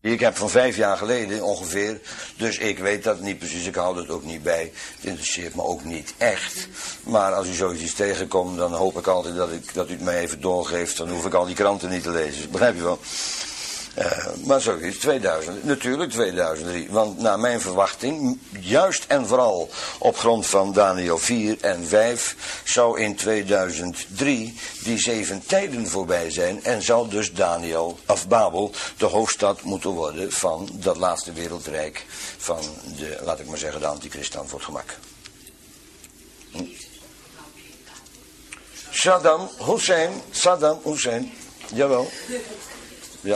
Ik heb van 5 jaar geleden ongeveer, dus ik weet dat niet precies, ik hou het ook niet bij. Het interesseert me ook niet echt. Maar als u zoiets tegenkomt, dan hoop ik altijd dat u het mij even doorgeeft. Dan hoef ik al die kranten niet te lezen. Begrijp je wel? Maar zoiets, 2000, natuurlijk 2003. Want naar mijn verwachting, juist en vooral op grond van Daniël 4 en 5, zou in 2003 die 7 tijden voorbij zijn. En zou dus Babel de hoofdstad moeten worden van dat laatste wereldrijk. Van de, laat ik maar zeggen, de antichrist dan voor het gemak. Saddam Hussein, jawel. Ja.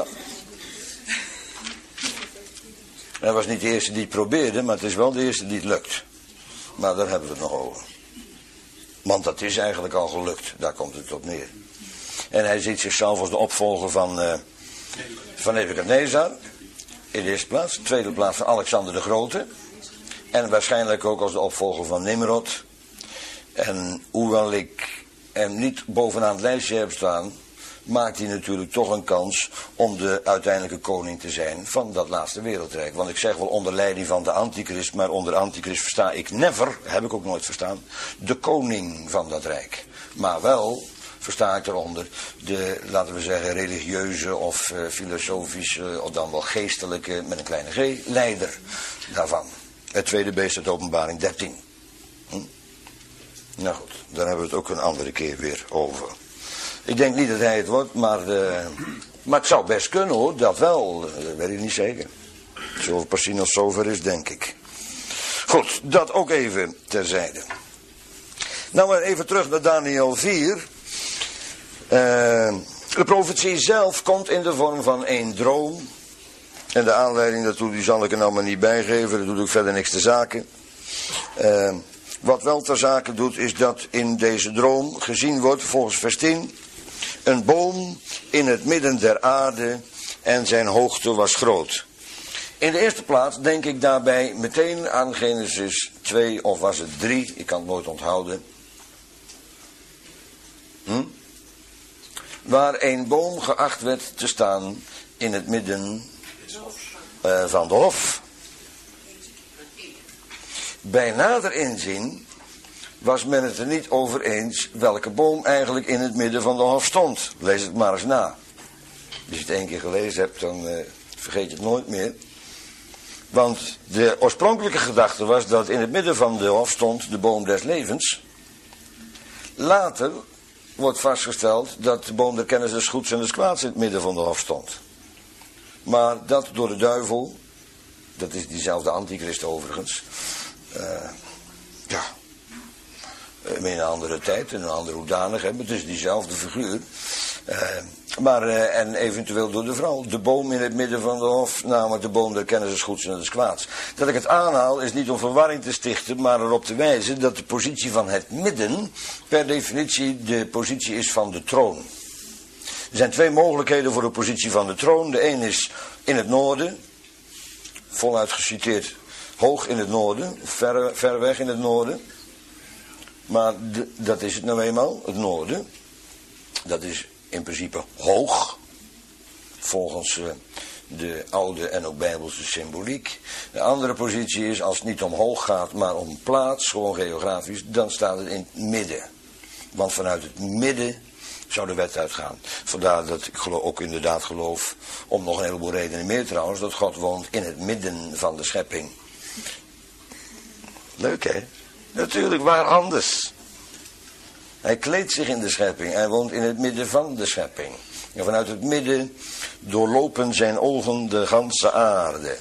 Hij was niet de eerste die het probeerde, maar het is wel de eerste die het lukt. Maar daar hebben we het nog over. Want dat is eigenlijk al gelukt, daar komt het op neer. En hij ziet zichzelf als de opvolger van Nebukadnezar. In de eerste plaats. In de tweede plaats van Alexander de Grote. En waarschijnlijk ook als de opvolger van Nimrod. En hoewel ik hem niet bovenaan het lijstje heb staan, maakt hij natuurlijk toch een kans om de uiteindelijke koning te zijn van dat laatste wereldrijk. Want ik zeg wel onder leiding van de antichrist, maar onder antichrist versta ik never, heb ik ook nooit verstaan, de koning van dat rijk. Maar wel versta ik eronder de, laten we zeggen, religieuze of filosofische, of dan wel geestelijke, met een kleine g, leider daarvan. Het tweede beest uit Openbaring 13. Nou goed, daar hebben we het ook een andere keer weer over. Ik denk niet dat hij het wordt, maar het zou best kunnen hoor, dat wel, dat weet ik niet zeker. Zo pas als zover is, denk ik. Goed, dat ook even terzijde. Nou maar even terug naar Daniël 4. De profetie zelf komt in de vorm van één droom. En de aanleiding daartoe die zal ik er nou maar niet bijgeven, dat doet ook verder niks ter zake. Wat wel ter zake doet is dat in deze droom gezien wordt volgens vers 10... een boom in het midden der aarde en zijn hoogte was groot. In de eerste plaats denk ik daarbij meteen aan Genesis 2 of was het 3, ik kan het nooit onthouden. Waar een boom geacht werd te staan in het midden van de hof. Bij nader inzien was men het er niet over eens welke boom eigenlijk in het midden van de hof stond. Lees het maar eens na. Als je het 1 keer gelezen hebt, dan vergeet je het nooit meer. Want de oorspronkelijke gedachte was dat in het midden van de hof stond de boom des levens. Later wordt vastgesteld dat de boom der kennis des goeds en des kwaads in het midden van de hof stond. Maar dat door de duivel, dat is diezelfde antichrist overigens, in een andere tijd, in een andere hoedanigheid, het is diezelfde figuur. En eventueel door de vrouw. De boom in het midden van de hof, namelijk de boom der kennis des goeds en des kwaads. Dat ik het aanhaal is niet om verwarring te stichten, maar erop te wijzen dat de positie van het midden per definitie de positie is van de troon. Er zijn 2 mogelijkheden voor de positie van de troon. De een is in het noorden, voluit geciteerd, hoog in het noorden, ver weg in het noorden. Maar dat is het nou eenmaal, het noorden. Dat is in principe hoog, volgens de oude en ook bijbelse symboliek. De andere positie is, als het niet om hoog gaat, maar om plaats, gewoon geografisch, dan staat het in het midden. Want vanuit het midden zou de wet uitgaan. Vandaar dat ik ook inderdaad geloof, om nog een heleboel redenen meer trouwens, dat God woont in het midden van de schepping. Leuk hè? Natuurlijk, waar anders? Hij kleedt zich in de schepping. Hij woont in het midden van de schepping. En vanuit het midden doorlopen zijn ogen de ganse aarde.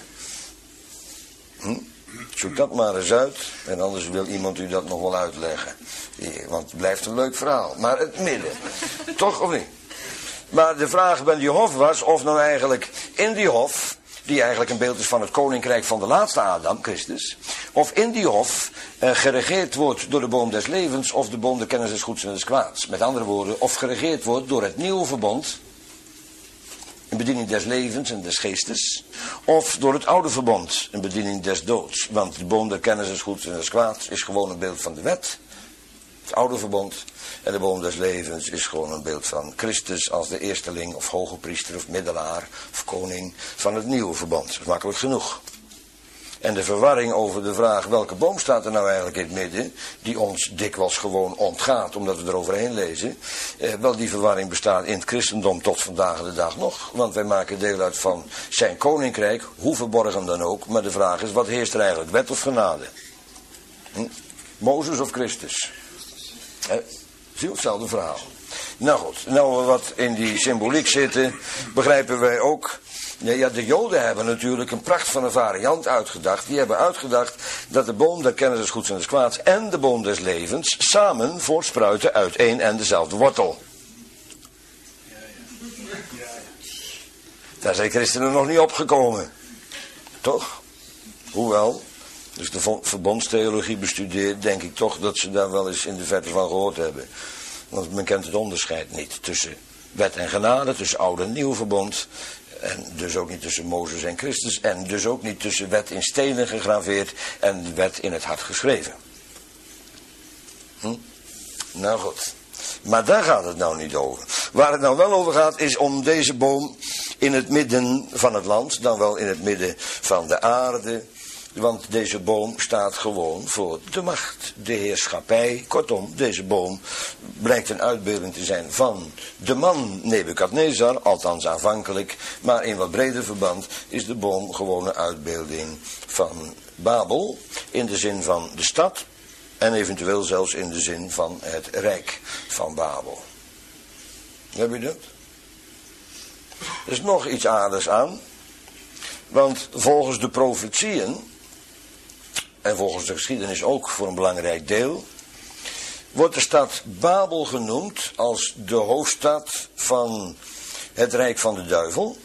Zoek dat maar eens uit. En anders wil iemand u dat nog wel uitleggen. Want het blijft een leuk verhaal. Maar het midden. Toch of niet? Maar de vraag bij die hof was of nou eigenlijk in die hof, die eigenlijk een beeld is van het koninkrijk van de laatste Adam, Christus, of in die hof geregeerd wordt door de boom des levens of de boom der kennis des goeds en des kwaads. Met andere woorden, of geregeerd wordt door het nieuwe verbond, een bediening des levens en des geestes, of door het oude verbond, een bediening des doods. Want de boom der kennis des goeds en des kwaads is gewoon een beeld van de wet. Het oude verbond. En de boom des levens is gewoon een beeld van Christus als de eersteling of hoge priester of middelaar of koning van het nieuwe verbond. Dat is makkelijk genoeg. En de verwarring over de vraag welke boom staat er nou eigenlijk in het midden, die ons dikwijls gewoon ontgaat omdat we eroverheen lezen. Wel, die verwarring bestaat in het christendom tot vandaag de dag nog. Want wij maken deel uit van zijn koninkrijk, hoe verborgen dan ook. Maar de vraag is, wat heerst er eigenlijk, wet of genade? Mozes of Christus? Zie je hetzelfde verhaal. Nou goed, nou we wat in die symboliek zitten, begrijpen wij ook. Ja, de Joden hebben natuurlijk een pracht van een variant uitgedacht. Die hebben uitgedacht dat de boom der kennis des goeds en des kwaads en de boom des levens samen voortspruiten uit één en dezelfde wortel. Daar zijn christenen nog niet opgekomen. Toch? Hoewel, dus de verbondstheologie bestudeert, denk ik toch dat ze daar wel eens in de verte van gehoord hebben. Want men kent het onderscheid niet tussen wet en genade, tussen oude en nieuw verbond. En dus ook niet tussen Mozes en Christus. En dus ook niet tussen wet in stenen gegraveerd en wet in het hart geschreven. Nou goed. Maar daar gaat het nou niet over. Waar het nou wel over gaat is om deze boom in het midden van het land. Dan wel in het midden van de aarde. Want deze boom staat gewoon voor de macht, de heerschappij. Kortom, deze boom blijkt een uitbeelding te zijn van de man Nebukadnezar, althans aanvankelijk. Maar in wat breder verband is de boom gewoon een uitbeelding van Babel. In de zin van de stad en eventueel zelfs in de zin van het rijk van Babel. Heb je dat? Er is nog iets aardigs aan. Want volgens de profetieën, en volgens de geschiedenis ook voor een belangrijk deel, wordt de stad Babel genoemd als de hoofdstad van het rijk van de duivel.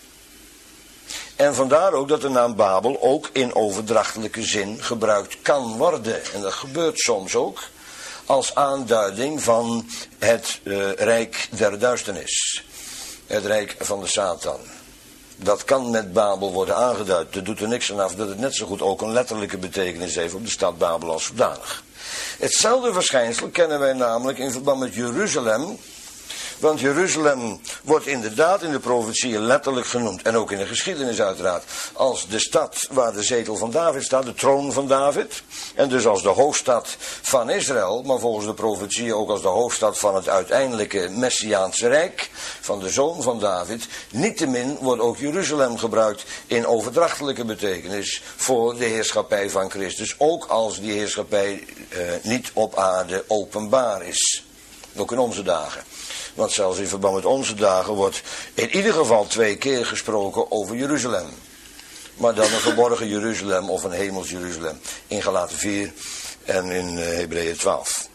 En vandaar ook dat de naam Babel ook in overdrachtelijke zin gebruikt kan worden. En dat gebeurt soms ook als aanduiding van het rijk der duisternis. Het rijk van de Satan. Dat kan met Babel worden aangeduid. Dat doet er niks aan af dat het net zo goed ook een letterlijke betekenis heeft op de stad Babel als zodanig. Hetzelfde verschijnsel kennen wij namelijk in verband met Jeruzalem. Want Jeruzalem wordt inderdaad in de profetieën letterlijk genoemd. En ook in de geschiedenis uiteraard. Als de stad waar de zetel van David staat. De troon van David. En dus als de hoofdstad van Israël. Maar volgens de profetieën ook als de hoofdstad van het uiteindelijke Messiaanse Rijk. Van de zoon van David. Niettemin wordt ook Jeruzalem gebruikt in overdrachtelijke betekenis. Voor de heerschappij van Christus. Ook als die heerschappij niet op aarde openbaar is. Ook in onze dagen. Want zelfs in verband met onze dagen wordt in ieder geval 2 keer gesproken over Jeruzalem. Maar dan een verborgen Jeruzalem of een hemels Jeruzalem. In Galaten 4 en in Hebreeën 12.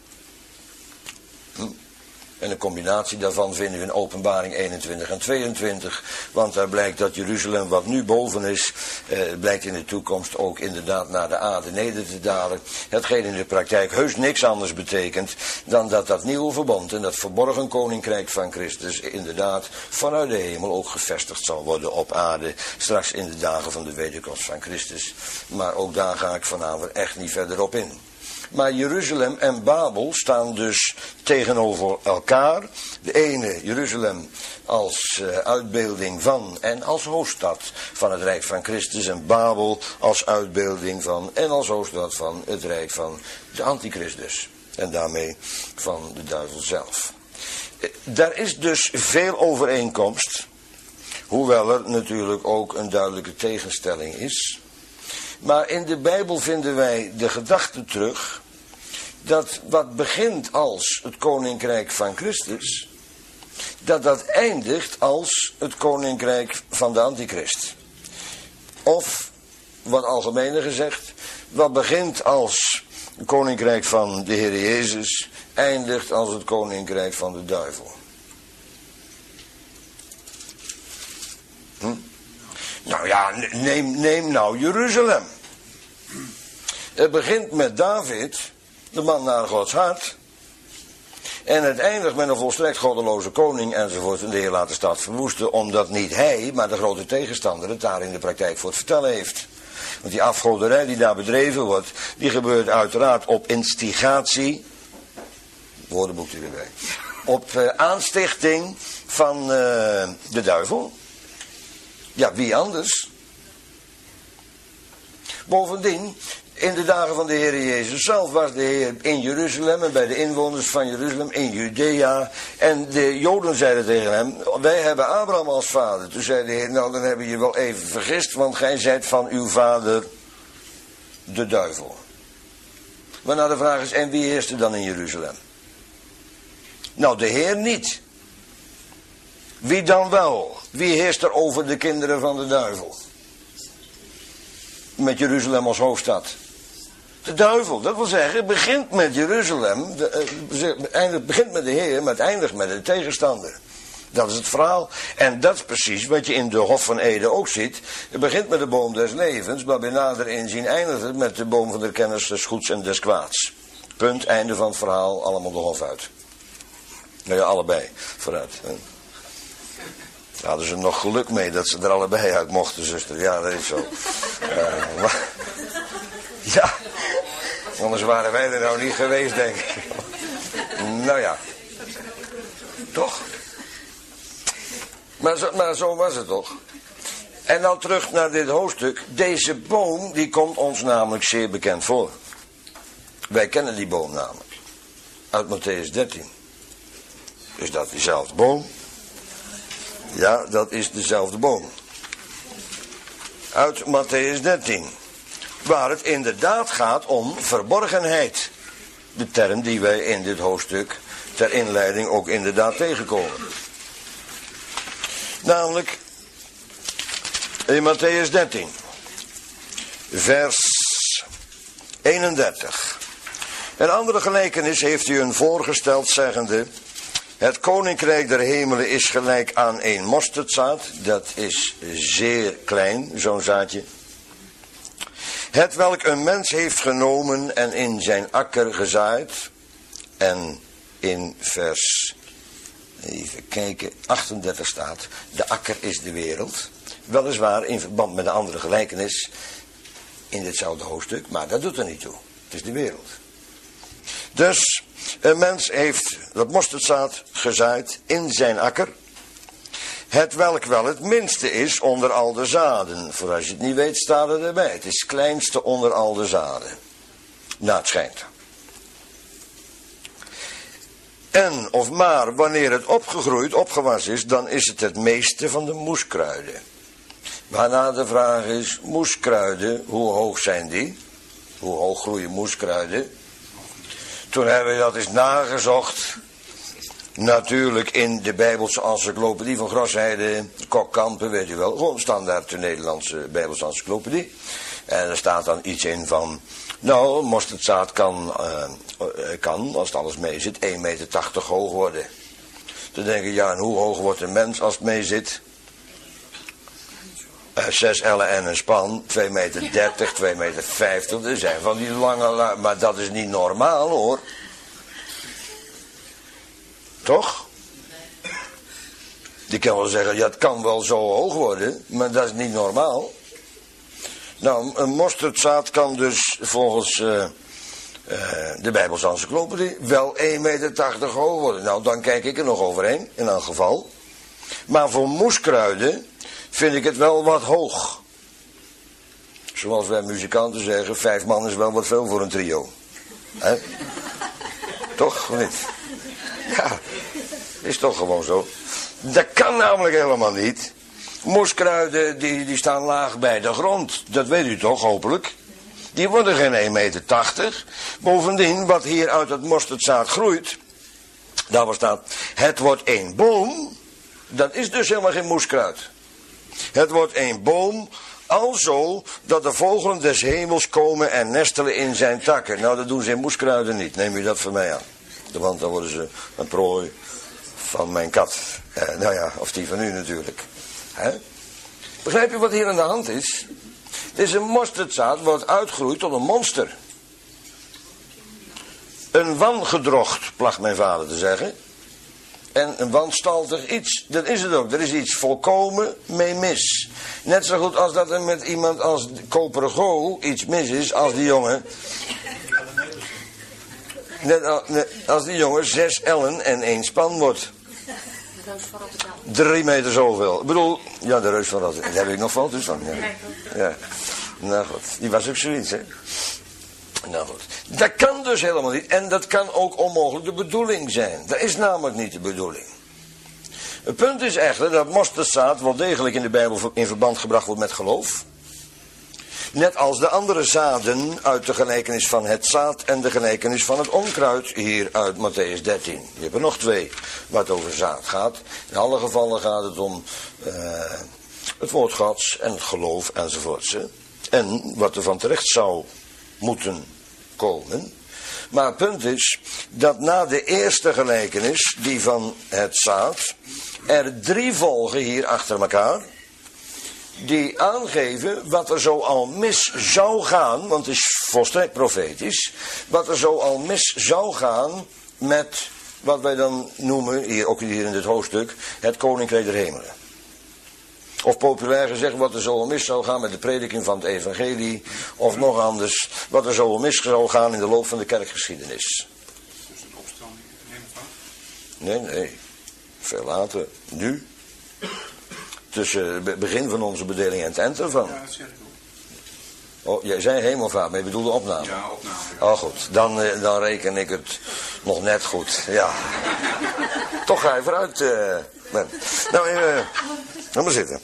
En een combinatie daarvan vinden we in Openbaring 21 en 22. Want daar blijkt dat Jeruzalem wat nu boven is, blijkt in de toekomst ook inderdaad naar de aarde neder te dalen. Hetgeen in de praktijk heus niks anders betekent dan dat dat nieuwe verbond en dat verborgen koninkrijk van Christus inderdaad vanuit de hemel ook gevestigd zal worden op aarde. Straks in de dagen van de wederkomst van Christus. Maar ook daar ga ik vanavond echt niet verder op in. Maar Jeruzalem en Babel staan dus tegenover elkaar. De ene, Jeruzalem, als uitbeelding van en als hoofdstad van het Rijk van Christus. En Babel als uitbeelding van en als hoofdstad van het Rijk van de Antichristus. En daarmee van de duivel zelf. Daar is dus veel overeenkomst. Hoewel er natuurlijk ook een duidelijke tegenstelling is. Maar in de Bijbel vinden wij de gedachte terug dat wat begint als het koninkrijk van Christus, dat eindigt als het koninkrijk van de Antichrist. Of, wat algemener gezegd, wat begint als het koninkrijk van de Heer Jezus, eindigt als het koninkrijk van de duivel. Nou ja, neem nou Jeruzalem. Het begint met David, de man naar Gods hart. En het eindigt met een volstrekt goddeloze koning enzovoort. En de Heer laat de stad verwoesten, omdat niet hij, maar de grote tegenstander het daar in de praktijk voor het vertellen heeft. Want die afgoderij die daar bedreven wordt, die gebeurt uiteraard op instigatie woordenboek erbij. Op aanstichting van de duivel. Ja, wie anders? Bovendien, in de dagen van de Heer Jezus zelf was de Heer in Jeruzalem en bij de inwoners van Jeruzalem in Judea. En de Joden zeiden tegen hem, wij hebben Abraham als vader. Toen zei de Heer, nou dan hebben je wel even vergist, want gij zijt van uw vader de duivel. Waarna de vraag is, en wie heerst er dan in Jeruzalem? Nou, de Heer niet. Wie dan wel? Wie heerst er over de kinderen van de duivel? Met Jeruzalem als hoofdstad. De duivel, dat wil zeggen, het begint met Jeruzalem, het begint met de Heer, maar het eindigt met de tegenstander. Dat is het verhaal. En dat is precies wat je in de Hof van Eden ook ziet. Het begint met de boom des levens, maar bij nader inzien eindigt het met de boom van de kennis des goeds en des kwaads. Punt, einde van het verhaal, allemaal de hof uit. Nou ja, allebei, vooruit. Daar hadden ze nog geluk mee dat ze er allebei uit mochten, zuster. Ja, dat is zo. Ja, anders waren wij er nou niet geweest, denk ik. Nou ja, toch? Maar zo was het toch? En dan terug naar dit hoofdstuk. Deze boom, die komt ons namelijk zeer bekend voor. Wij kennen die boom namelijk. Uit Mattheüs 13. Is dat diezelfde boom? Ja, dat is dezelfde boom. Uit Mattheüs 13. Waar het inderdaad gaat om verborgenheid. De term die wij in dit hoofdstuk ter inleiding ook inderdaad tegenkomen. Namelijk in Mattheüs 13. Vers 31. Een andere gelijkenis heeft u een voorgesteld zeggende: het koninkrijk der hemelen is gelijk aan een mosterdzaad. Dat is zeer klein, zo'n zaadje. Het welk een mens heeft genomen en in zijn akker gezaaid. En in vers, even kijken, 38 staat: de akker is de wereld. Weliswaar in verband met een andere gelijkenis in ditzelfde hoofdstuk, maar dat doet er niet toe. Het is de wereld. Dus een mens heeft dat mosterdzaad gezaaid in zijn akker. Het welk wel het minste is onder al de zaden. Voor als je het niet weet, staat er erbij. Het is het kleinste onder al de zaden. Nou, het schijnt. En of maar wanneer het opgegroeid, opgewassen is, dan is het meeste van de moeskruiden. Waarna de vraag is, moeskruiden, hoe hoog zijn die? Hoe hoog groeien moeskruiden? Toen hebben we dat eens nagezocht. Natuurlijk in de Bijbelse encyclopedie van Grosheide, Kokkampen, weet u wel. Gewoon standaard de Nederlandse Bijbelse encyclopedie. En er staat dan iets in van, nou, mosterdzaad kan, als het alles mee zit, 1,80 meter hoog worden. Dan denk je, ja, en hoe hoog wordt een mens als het mee zit? 6 ellen en een span, 2,30 meter, 2,50 meter. Er zijn van die lange, maar dat is niet normaal hoor. Toch? Die kan wel zeggen, ja, het kan wel zo hoog worden, maar dat is niet normaal. Nou, een mosterdzaad kan dus volgens de Bijbelse encyclopedie wel 1,80 meter hoog worden. Nou, dan kijk ik er nog overheen, in elk geval. Maar voor moeskruiden vind ik het wel wat hoog. Zoals wij muzikanten zeggen, 5 man is wel wat veel voor een trio. Hè? Toch, of niet? Ja, is toch gewoon zo. Dat kan namelijk helemaal niet. Moeskruiden die staan laag bij de grond. Dat weet u toch, hopelijk. Die worden geen 1,80 meter. Bovendien, wat hier uit het mosterdzaad groeit, daar staat, het wordt een boom. Dat is dus helemaal geen moeskruid. Het wordt een boom, alzo dat de vogelen des hemels komen en nestelen in zijn takken. Nou, dat doen ze in moeskruiden niet. Neem u dat van mij aan. Want dan worden ze een prooi van mijn kat. Nou ja, of die van u natuurlijk. Hè? Begrijp je wat hier aan de hand is? Het is een mosterdzaad wat uitgroeit tot een monster. Een wangedrocht, placht mijn vader te zeggen. En een wanstaltig iets, dat is het ook. Er is iets volkomen mee mis. Net zo goed als dat er met iemand als Koperen Go iets mis is, als die jongen. Net als die jongen 6 ellen en 1 span wordt. De reus van Rotterdam. 3 meter zoveel. Ik bedoel, ja, de reus van Rotterdam. Daar heb ik nog foto's van. Ja. Ja. Nou goed, die was ook zoiets, hè. Nou goed. Dat kan dus helemaal niet. En dat kan ook onmogelijk de bedoeling zijn. Dat is namelijk niet de bedoeling. Het punt is echter dat mosterdzaad wel degelijk in de Bijbel in verband gebracht wordt met geloof. Net als de andere zaden uit de gelijkenis van het zaad en de gelijkenis van het onkruid hier uit Mattheüs 13. Je hebt er nog 2 waar het over zaad gaat. In alle gevallen gaat het om het woord Gods en het geloof enzovoorts. En wat er van terecht zou moeten komen. Maar het punt is dat na de eerste gelijkenis, die van het zaad, er 3 volgen hier achter elkaar, die aangeven wat er zo al mis zou gaan, want het is volstrekt profetisch, wat er zo al mis zou gaan met wat wij dan noemen, hier, ook hier in dit hoofdstuk, het koninkrijk der hemelen. Of populair gezegd, wat er zo al mis zou gaan met de prediking van het evangelie, of nog anders, wat er zo al mis zou gaan in de loop van de kerkgeschiedenis. Dus een opstanding, neem het aan? Nee, veel later, nu. Tussen het begin van onze bedeling en het eind ervan. Ja, dat zeg ik ook. Oh, jij zei hemelvaart, maar je bedoelde opname. Ja, opname. Ja. Oh goed, dan reken ik het nog net goed. Ja. Toch ga je vooruit. Nou, laat maar zitten.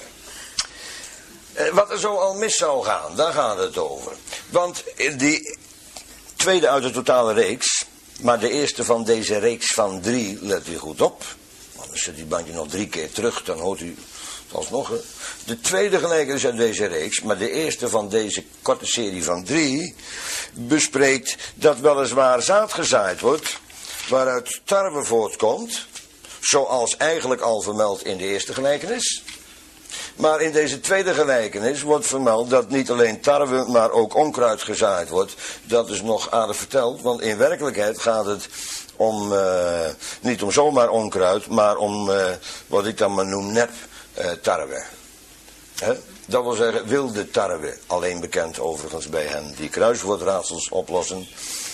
Wat er zo al mis zou gaan, daar gaat het over. Want die tweede uit de totale reeks, maar de eerste van deze reeks van 3, let u goed op. Anders zet die bandje nog 3 keer terug, dan hoort u het alsnog. De tweede gelijkenis uit deze reeks, maar de eerste van deze korte serie van 3, bespreekt dat weliswaar zaad gezaaid wordt, waaruit tarwe voortkomt, zoals eigenlijk al vermeld in de eerste gelijkenis. Maar in deze tweede gelijkenis wordt vermeld dat niet alleen tarwe, maar ook onkruid gezaaid wordt. Dat is nog aardig verteld, want in werkelijkheid gaat het om, niet om zomaar onkruid, maar om wat ik dan maar noem nep tarwe. Dat wil zeggen wilde tarwe, alleen bekend overigens bij hen die kruiswoordraadsels oplossen.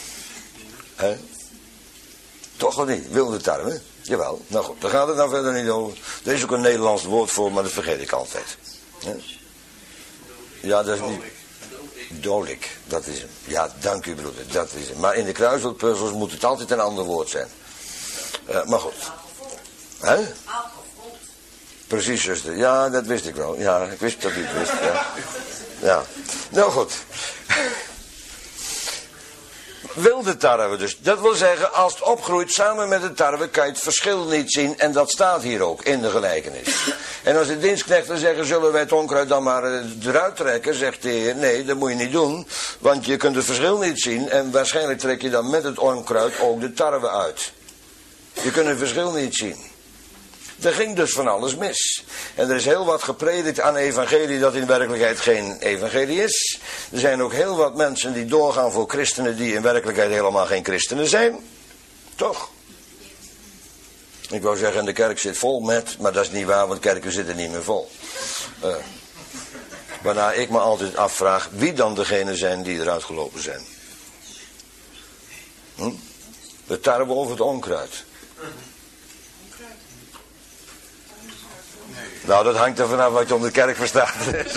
Toch wel niet, wilde tarwe. Jawel, nou goed, daar gaat het nou verder niet over. Er is ook een Nederlands woord voor, maar dat vergeet ik altijd. Ja, dat is niet... Dolik, dat is hem. Ja, dank u broeder, dat is hem. Maar in de kruiswoordpuzzels moet het altijd een ander woord zijn. Maar goed. Precies, zuster. Ja, dat wist ik wel. Ja, ik wist dat u het wist. Ja. Nou goed. Wilde tarwe dus. Dat wil zeggen, als het opgroeit samen met de tarwe, kan je het verschil niet zien. En dat staat hier ook in de gelijkenis. En als de dienstknechten zeggen, zullen wij het onkruid dan maar eruit trekken, zegt de Heer, nee, dat moet je niet doen. Want je kunt het verschil niet zien. En waarschijnlijk trek je dan met het onkruid ook de tarwe uit. Je kunt het verschil niet zien. Er ging dus van alles mis. En er is heel wat gepredikt aan evangelie dat in werkelijkheid geen evangelie is. Er zijn ook heel wat mensen die doorgaan voor christenen die in werkelijkheid helemaal geen christenen zijn. Toch? Ik wou zeggen, de kerk zit vol met, maar dat is niet waar, want kerken zitten niet meer vol. Waarna ik me altijd afvraag wie dan degene zijn die eruit gelopen zijn. De tarwe of het onkruid? Nou, dat hangt er vanaf wat je onder de kerk verstaat.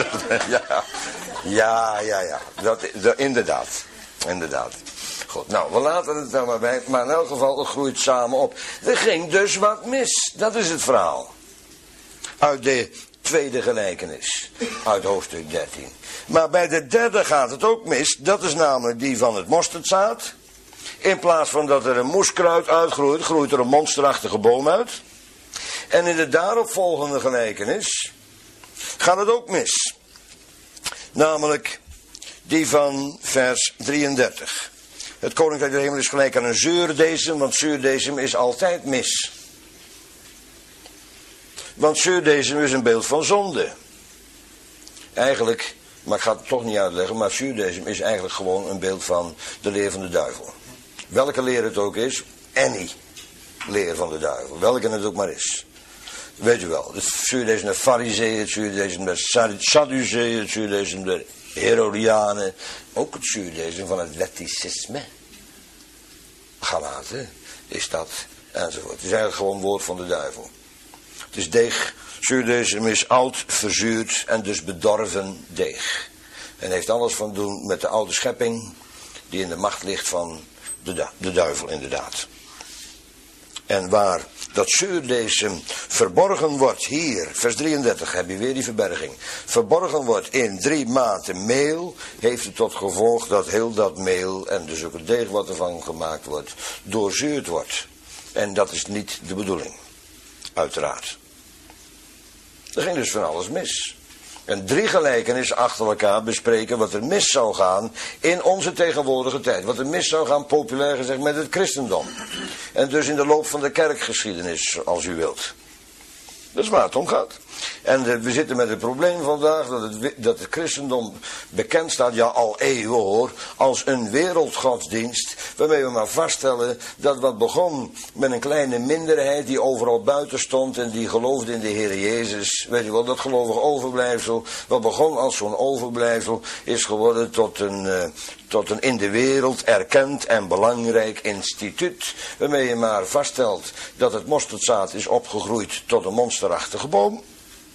Ja. Inderdaad. Goed, nou, we laten het dan maar bij. Maar in elk geval, het groeit samen op. Er ging dus wat mis. Dat is het verhaal. Uit de tweede gelijkenis. Uit hoofdstuk 13. Maar bij de derde gaat het ook mis. Dat is namelijk die van het mosterdzaad. In plaats van dat er een moeskruid uitgroeit, groeit er een monsterachtige boom uit. En in de daaropvolgende gelijkenis gaat het ook mis. Namelijk die van vers 33. Het koninkrijk der hemel is gelijk aan een zuurdesem, want zuurdesem is altijd mis. Want zuurdesem is een beeld van zonde. Eigenlijk, maar ik ga het toch niet uitleggen, maar zuurdesem is eigenlijk gewoon een beeld van de leer van de duivel. Welke leer het ook is, any leer van de duivel, welke het ook maar is. Weet u wel, het zuurdesem der Farizeeën, het zuurdesem der Sadduceeën, het zuurdesem der Herodianen. Ook het zuurdesem van het wetticisme. Galaten is dat, enzovoort. Het is eigenlijk gewoon woord van de duivel. Het is deeg, zuurdesem is oud, verzuurd en dus bedorven deeg. En heeft alles van doen met de oude schepping die in de macht ligt van de duivel inderdaad. En waar dat zuurdesem verborgen wordt, hier, vers 33, heb je weer die verberging. Verborgen wordt in 3 maten meel, heeft het tot gevolg dat heel dat meel, en dus ook het deeg wat ervan gemaakt wordt, doorzuurd wordt. En dat is niet de bedoeling, uiteraard. Er ging dus van alles mis. En 3 gelijkenissen achter elkaar bespreken wat er mis zou gaan in onze tegenwoordige tijd. Wat er mis zou gaan, populair gezegd, met het christendom. En dus in de loop van de kerkgeschiedenis, als u wilt. Dat is waar het om gaat. En we zitten met het probleem vandaag dat het christendom bekend staat, ja al eeuwen hoor, als een wereldgodsdienst. Waarmee we maar vaststellen dat wat begon met een kleine minderheid die overal buiten stond en die geloofde in de Heer Jezus. Weet je wel, dat gelovig overblijfsel, wat begon als zo'n overblijfsel, is geworden tot een in de wereld erkend en belangrijk instituut. Waarmee je maar vaststelt dat het mosterdzaad is opgegroeid tot een monsterachtige boom.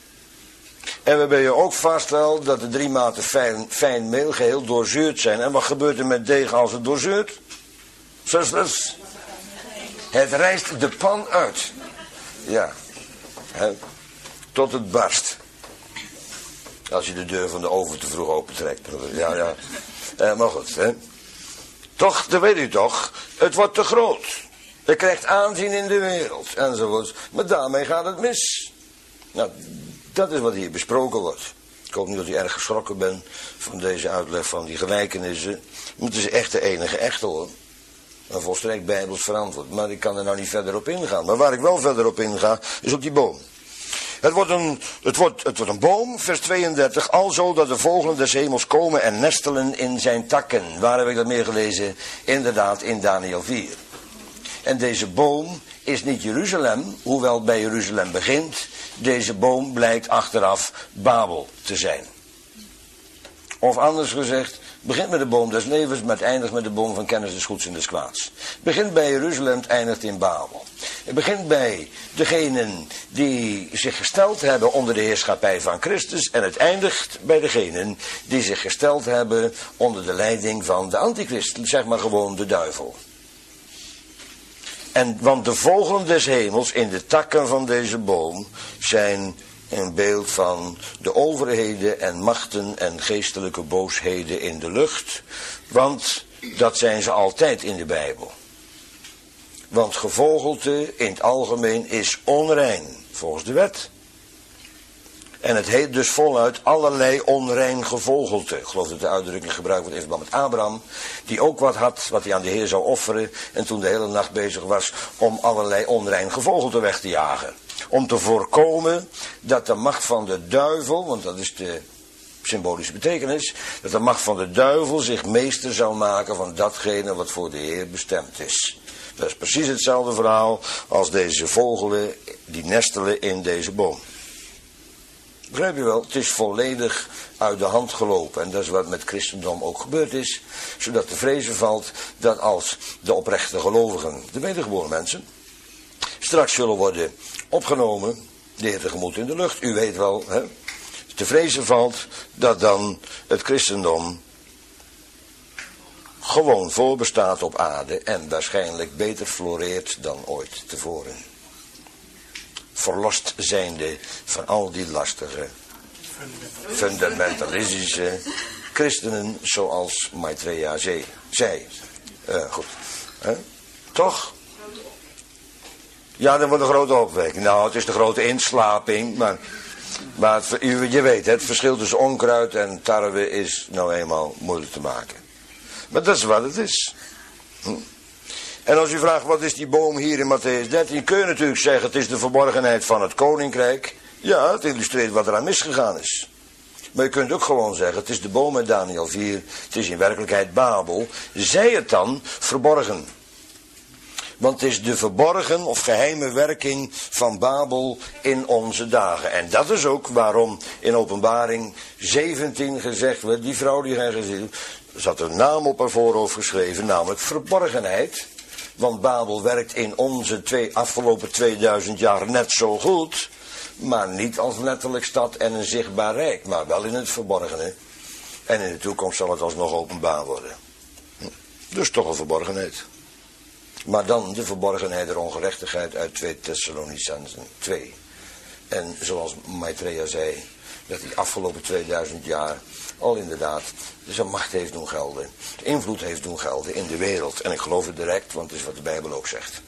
En waarbij je ook vaststelt dat de 3 maten fijn meel geheel doorzuurd zijn. En wat gebeurt er met deeg als het doorzuurt? Zusters? Het rijst de pan uit. Ja. Tot het barst. Als je de deur van de oven te vroeg opentrekt. Ja. Maar goed, hè. Toch, dat weet u toch, het wordt te groot. Het krijgt aanzien in de wereld, enzovoort. Maar daarmee gaat het mis. Nou, dat is wat hier besproken wordt. Ik hoop niet dat u erg geschrokken bent van deze uitleg van die gelijkenissen. Het is echt de enige echte hoor. Een volstrekt bijbels verantwoord. Maar ik kan er nou niet verder op ingaan. Maar waar ik wel verder op inga, is op die boom. Het wordt een boom, vers 32, alzo dat de vogelen des hemels komen en nestelen in zijn takken. Waar heb ik dat meer gelezen? Inderdaad, in Daniel 4. En deze boom is niet Jeruzalem, hoewel het bij Jeruzalem begint. Deze boom blijkt achteraf Babel te zijn. Of anders gezegd, begint met de boom des levens, maar het eindigt met de boom van kennis des goeds en des kwaads. Het begint bij Jeruzalem, het eindigt in Babel. Het begint bij degenen die zich gesteld hebben onder de heerschappij van Christus. En het eindigt bij degenen die zich gesteld hebben onder de leiding van de antichrist. Zeg maar gewoon de duivel. Want de vogelen des hemels in de takken van deze boom zijn een beeld van de overheden en machten en geestelijke boosheden in de lucht. Want dat zijn ze altijd in de Bijbel. Want gevogelte in het algemeen is onrein, volgens de wet. En het heet dus voluit allerlei onrein gevogelte. Ik geloof dat de uitdrukking gebruikt wordt in verband met Abraham. Die ook wat had, wat hij aan de Heer zou offeren. En toen de hele nacht bezig was om allerlei onrein gevogelte weg te jagen. Om te voorkomen dat de macht van de duivel, want dat is de symbolische betekenis, dat de macht van de duivel zich meester zou maken van datgene wat voor de Heer bestemd is. Dat is precies hetzelfde verhaal als deze vogelen die nestelen in deze boom. Begrijp je wel? Het is volledig uit de hand gelopen. En dat is wat met christendom ook gebeurd is. Zodat de vrezen valt dat als de oprechte gelovigen, de wedergeboren mensen, straks zullen worden opgenomen, de Heer tegemoet in de lucht. U weet wel, hè? Te vrezen valt dat dan het christendom gewoon voorbestaat op aarde en waarschijnlijk beter floreert dan ooit tevoren. Verlost zijnde van al die lastige, fundamentalistische christenen zoals Maitreya zei. Goed. Toch? Ja, dan wordt een grote opwekking. Nou, het is de grote inslaping, maar je weet, het verschil tussen onkruid en tarwe is nou eenmaal moeilijk te maken. Maar dat is wat het is. En als u vraagt, wat is die boom hier in Mattheüs 13, kun je natuurlijk zeggen, het is de verborgenheid van het koninkrijk. Ja, het illustreert wat er aan misgegaan is. Maar je kunt ook gewoon zeggen, het is de boom uit Daniel 4, het is in werkelijkheid Babel. Zij het dan verborgen. Want het is de verborgen of geheime werking van Babel in onze dagen. En dat is ook waarom in Openbaring 17 gezegd werd, die vrouw die gij gezien, er zat een naam op haar voorhoofd geschreven, namelijk verborgenheid. Want Babel werkt in onze afgelopen 2000 jaar net zo goed. Maar niet als letterlijk stad en een zichtbaar rijk. Maar wel in het verborgene. En in de toekomst zal het alsnog openbaar worden. Dus toch een verborgenheid. Maar dan de verborgenheid der ongerechtigheid uit 2 Thessalonicenzen 2. En zoals Maitreya zei, dat hij afgelopen 2000 jaar al inderdaad zijn macht heeft doen gelden. Invloed heeft doen gelden in de wereld. En ik geloof het direct, want het is wat de Bijbel ook zegt.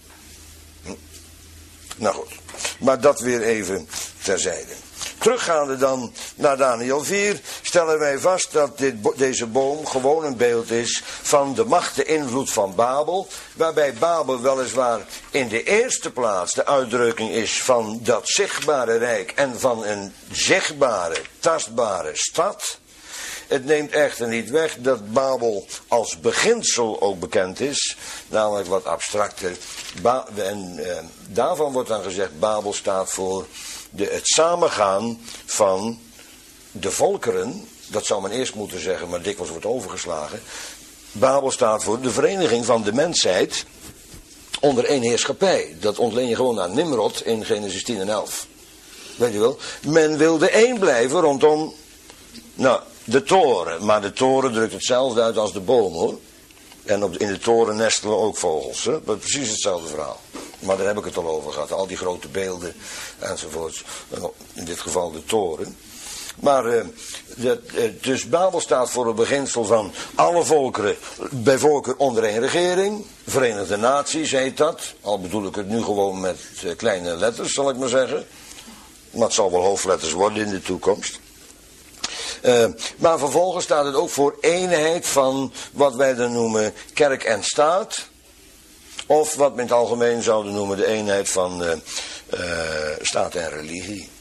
Nou goed, maar dat weer even terzijde. Teruggaande dan naar Daniel 4, stellen wij vast dat deze boom gewoon een beeld is van de macht, de invloed van Babel. Waarbij Babel weliswaar in de eerste plaats de uitdrukking is van dat zichtbare rijk en van een zichtbare, tastbare stad. Het neemt echter niet weg dat Babel als beginsel ook bekend is, namelijk wat abstracter. Daarvan wordt dan gezegd, Babel staat voor het samengaan van de volkeren. Dat zou men eerst moeten zeggen, maar dikwijls wordt overgeslagen. Babel staat voor de vereniging van de mensheid onder één heerschappij. Dat ontleen je gewoon aan Nimrod in Genesis 10 en 11. Weet je wel? Men wilde één blijven rondom de toren. Maar de toren drukt hetzelfde uit als de boom, hoor. En in de toren nestelen ook vogels. Hè? Dat is precies hetzelfde verhaal. Maar daar heb ik het al over gehad. Al die grote beelden enzovoorts. In dit geval de toren. Maar dus Babel staat voor het beginsel van alle volkeren, bij voorkeur onder één regering. Verenigde Naties heet dat. Al bedoel ik het nu gewoon met kleine letters, zal ik maar zeggen. Maar het zal wel hoofdletters worden in de toekomst. Maar vervolgens staat het ook voor eenheid van wat wij dan noemen kerk en staat. Of wat we in het algemeen zouden noemen de eenheid van staat en religie.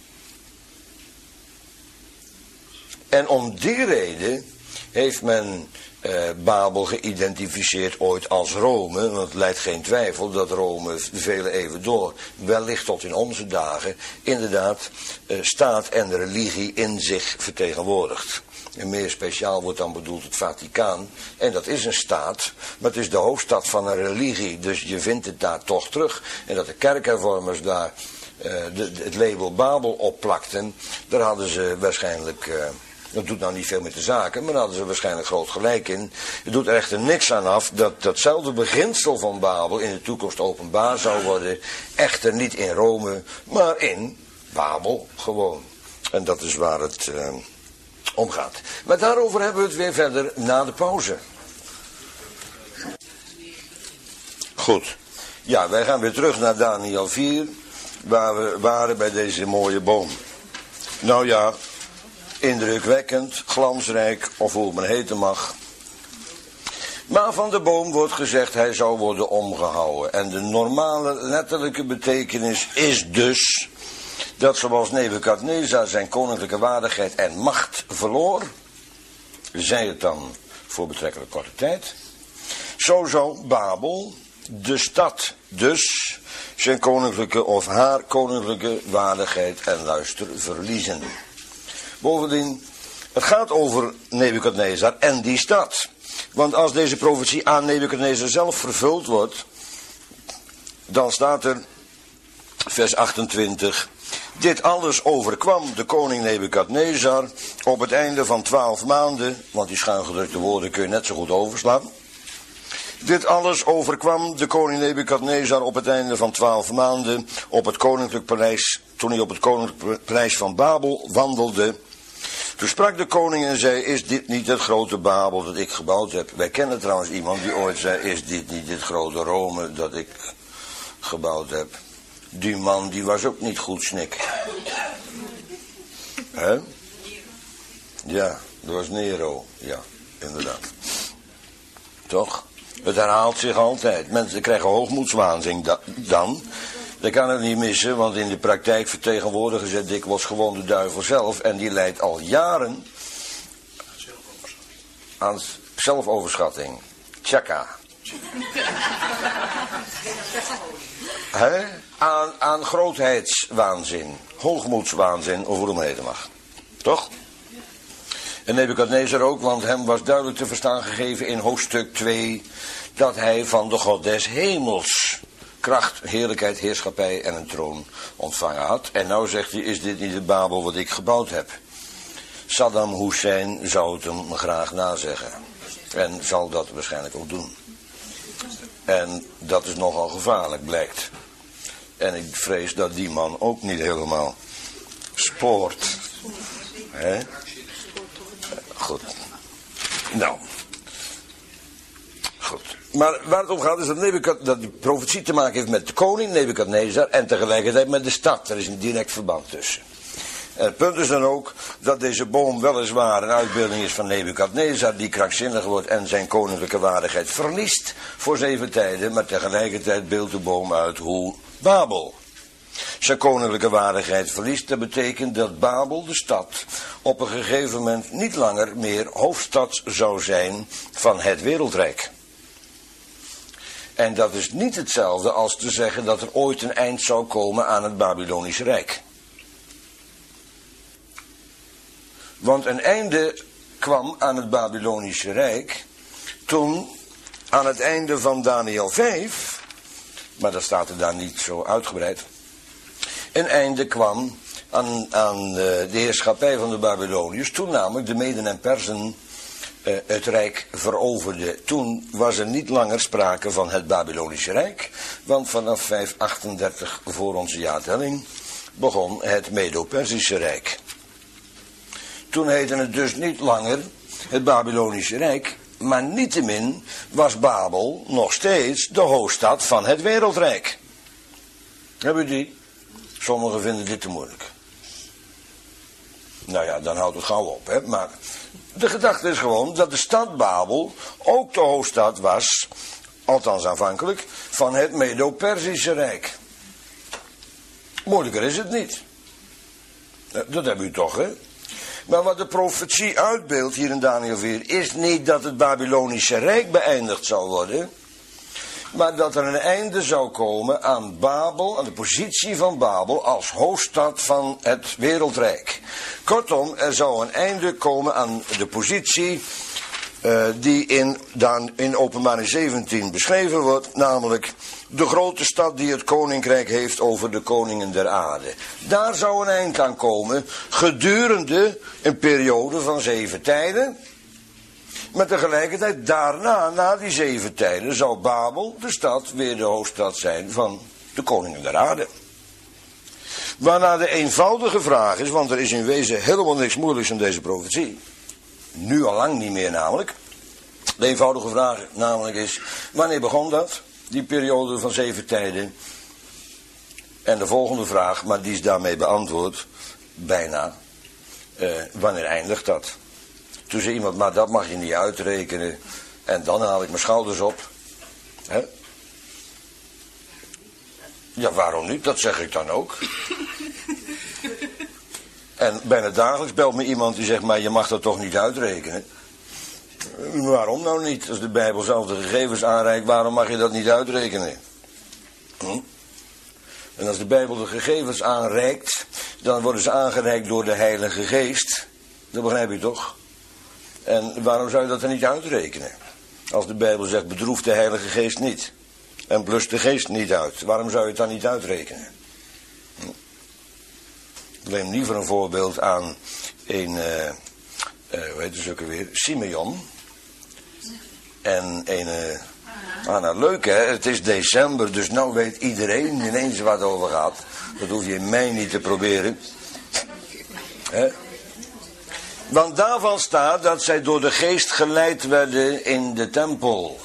En om die reden heeft men Babel geïdentificeerd ooit als Rome. Want het leidt geen twijfel dat Rome vele eeuwen door, wellicht tot in onze dagen, inderdaad staat en religie in zich vertegenwoordigt. En meer speciaal wordt dan bedoeld het Vaticaan. En dat is een staat, maar het is de hoofdstad van een religie. Dus je vindt het daar toch terug. En dat de kerkhervormers daar het label Babel opplakten, daar hadden ze waarschijnlijk... dat doet nou niet veel met de zaken, maar daar hadden ze waarschijnlijk groot gelijk in. Het doet er echter niks aan af dat datzelfde beginsel van Babel in de toekomst openbaar zou worden. Echter niet in Rome, maar in Babel gewoon. En dat is waar het om gaat. Maar daarover hebben we het weer verder na de pauze. Goed. Ja, wij gaan weer terug naar Daniel 4, waar we waren bij deze mooie boom. Nou ja, indrukwekkend, glansrijk, of hoe het men heten mag. Maar van de boom wordt gezegd, hij zou worden omgehouden. En de normale letterlijke betekenis is dus dat zoals Nebukadnezar zijn koninklijke waardigheid en macht verloor, zij het dan voor betrekkelijk korte tijd, zo zou Babel, de stad dus, zijn koninklijke of haar koninklijke waardigheid en luister verliezen. Bovendien, het gaat over Nebukadnezar en die stad. Want als deze profetie aan Nebukadnezar zelf vervuld wordt, dan staat er, vers 28... Dit alles overkwam de koning Nebukadnezar op het einde van 12 maanden, want die schuingedrukte woorden kun je net zo goed overslaan. Dit alles overkwam de koning Nebukadnezar op het einde van 12 maanden op het koninklijk paleis, toen hij op het koninklijk paleis van Babel wandelde. Toen sprak de koning en zei, is dit niet het grote Babel dat ik gebouwd heb? Wij kennen trouwens iemand die ooit zei, is dit niet het grote Rome dat ik gebouwd heb? Die man, die was ook niet goed snik. Hè? Ja, dat was Nero. Ja, inderdaad. Toch? Het herhaalt zich altijd. Mensen krijgen hoogmoedswaanzin dan. Dat kan het niet missen, want in de praktijk vertegenwoordigen ze dikwijls gewoon de duivel zelf. En die leidt al jaren aan zelfoverschatting. Tjaka. Aan grootheidswaanzin, hoogmoedswaanzin, of hoe het heten mag. Toch? En Nebukadnezar ook, want hem was duidelijk te verstaan gegeven in hoofdstuk 2... dat hij van de God des hemels kracht, heerlijkheid, heerschappij en een troon ontvangen had. En nou zegt hij, is dit niet het Babel wat ik gebouwd heb? Saddam Hussein zou het hem graag nazeggen. En zal dat waarschijnlijk ook doen. En dat is nogal gevaarlijk, blijkt. En ik vrees dat die man ook niet helemaal spoort. Hè? Goed. Nou. Goed. Maar waar het om gaat is dat die profetie te maken heeft met de koning Nebukadnezar en tegelijkertijd met de stad. Er is een direct verband tussen. En het punt is dan ook dat deze boom weliswaar een uitbeelding is van Nebukadnezar, die krankzinnig wordt en zijn koninklijke waardigheid verliest voor 7 tijden, maar tegelijkertijd beeldt de boom uit hoe Babel zijn koninklijke waardigheid verliest. Dat betekent dat Babel, de stad, op een gegeven moment niet langer meer hoofdstad zou zijn van het wereldrijk. En dat is niet hetzelfde als te zeggen dat er ooit een eind zou komen aan het Babylonische Rijk. Want een einde kwam aan het Babylonische Rijk toen aan het einde van Daniel 5, maar dat staat er daar niet zo uitgebreid, een einde kwam aan de heerschappij van de Babyloniërs, toen namelijk de Meden en Perzen het Rijk veroverde. Toen was er niet langer sprake van het Babylonische Rijk, want vanaf 538 voor onze jaartelling begon het Medo-Persische Rijk. Toen heette het dus niet langer het Babylonische Rijk, maar niettemin was Babel nog steeds de hoofdstad van het wereldrijk. Hebben u die? Sommigen vinden dit te moeilijk. Nou ja, dan houdt het gauw op, hè. Maar de gedachte is gewoon dat de stad Babel ook de hoofdstad was, althans aanvankelijk, van het Medo-Persische Rijk. Moeilijker is het niet. Dat hebben u toch, hè? Maar wat de profetie uitbeeldt hier in Daniel 4 is niet dat het Babylonische Rijk beëindigd zou worden, maar dat er een einde zou komen aan Babel, aan de positie van Babel als hoofdstad van het wereldrijk. Kortom, er zou een einde komen aan de positie die in Openbaring 17 beschreven wordt, namelijk de grote stad die het koninkrijk heeft over de koningen der aarde. Daar zou een eind aan komen, gedurende een periode van 7 tijden. Maar tegelijkertijd daarna, na die 7 tijden, zou Babel, de stad, weer de hoofdstad zijn van de koningen der aarde. Waarna de eenvoudige vraag is, want er is in wezen helemaal niks moeilijks in deze profetie. Nu al lang niet meer namelijk. De eenvoudige vraag namelijk is, wanneer begon dat? Die periode van 7 tijden. En de volgende vraag, maar die is daarmee beantwoord, bijna. Wanneer eindigt dat? Toen zei iemand, maar dat mag je niet uitrekenen. En dan haal ik mijn schouders op. Hè? Ja, waarom niet? Dat zeg ik dan ook. En bijna dagelijks belt me iemand die zegt, maar je mag dat toch niet uitrekenen? Waarom nou niet? Als de Bijbel zelf de gegevens aanreikt, waarom mag je dat niet uitrekenen? En als de Bijbel de gegevens aanreikt, dan worden ze aangereikt door de Heilige Geest. Dat begrijp je toch? En waarom zou je dat dan niet uitrekenen? Als de Bijbel zegt, bedroef de Heilige Geest niet. En blust de Geest niet uit. Waarom zou je het dan niet uitrekenen? Ik neem liever een voorbeeld aan een, hoe heet het ook alweer, Simeon. En een, nou leuk hè, het is december, dus nou weet iedereen ineens waar het over gaat. Dat hoef je in mei niet te proberen. Hè? Want daarvan staat dat zij door de Geest geleid werden in de tempel.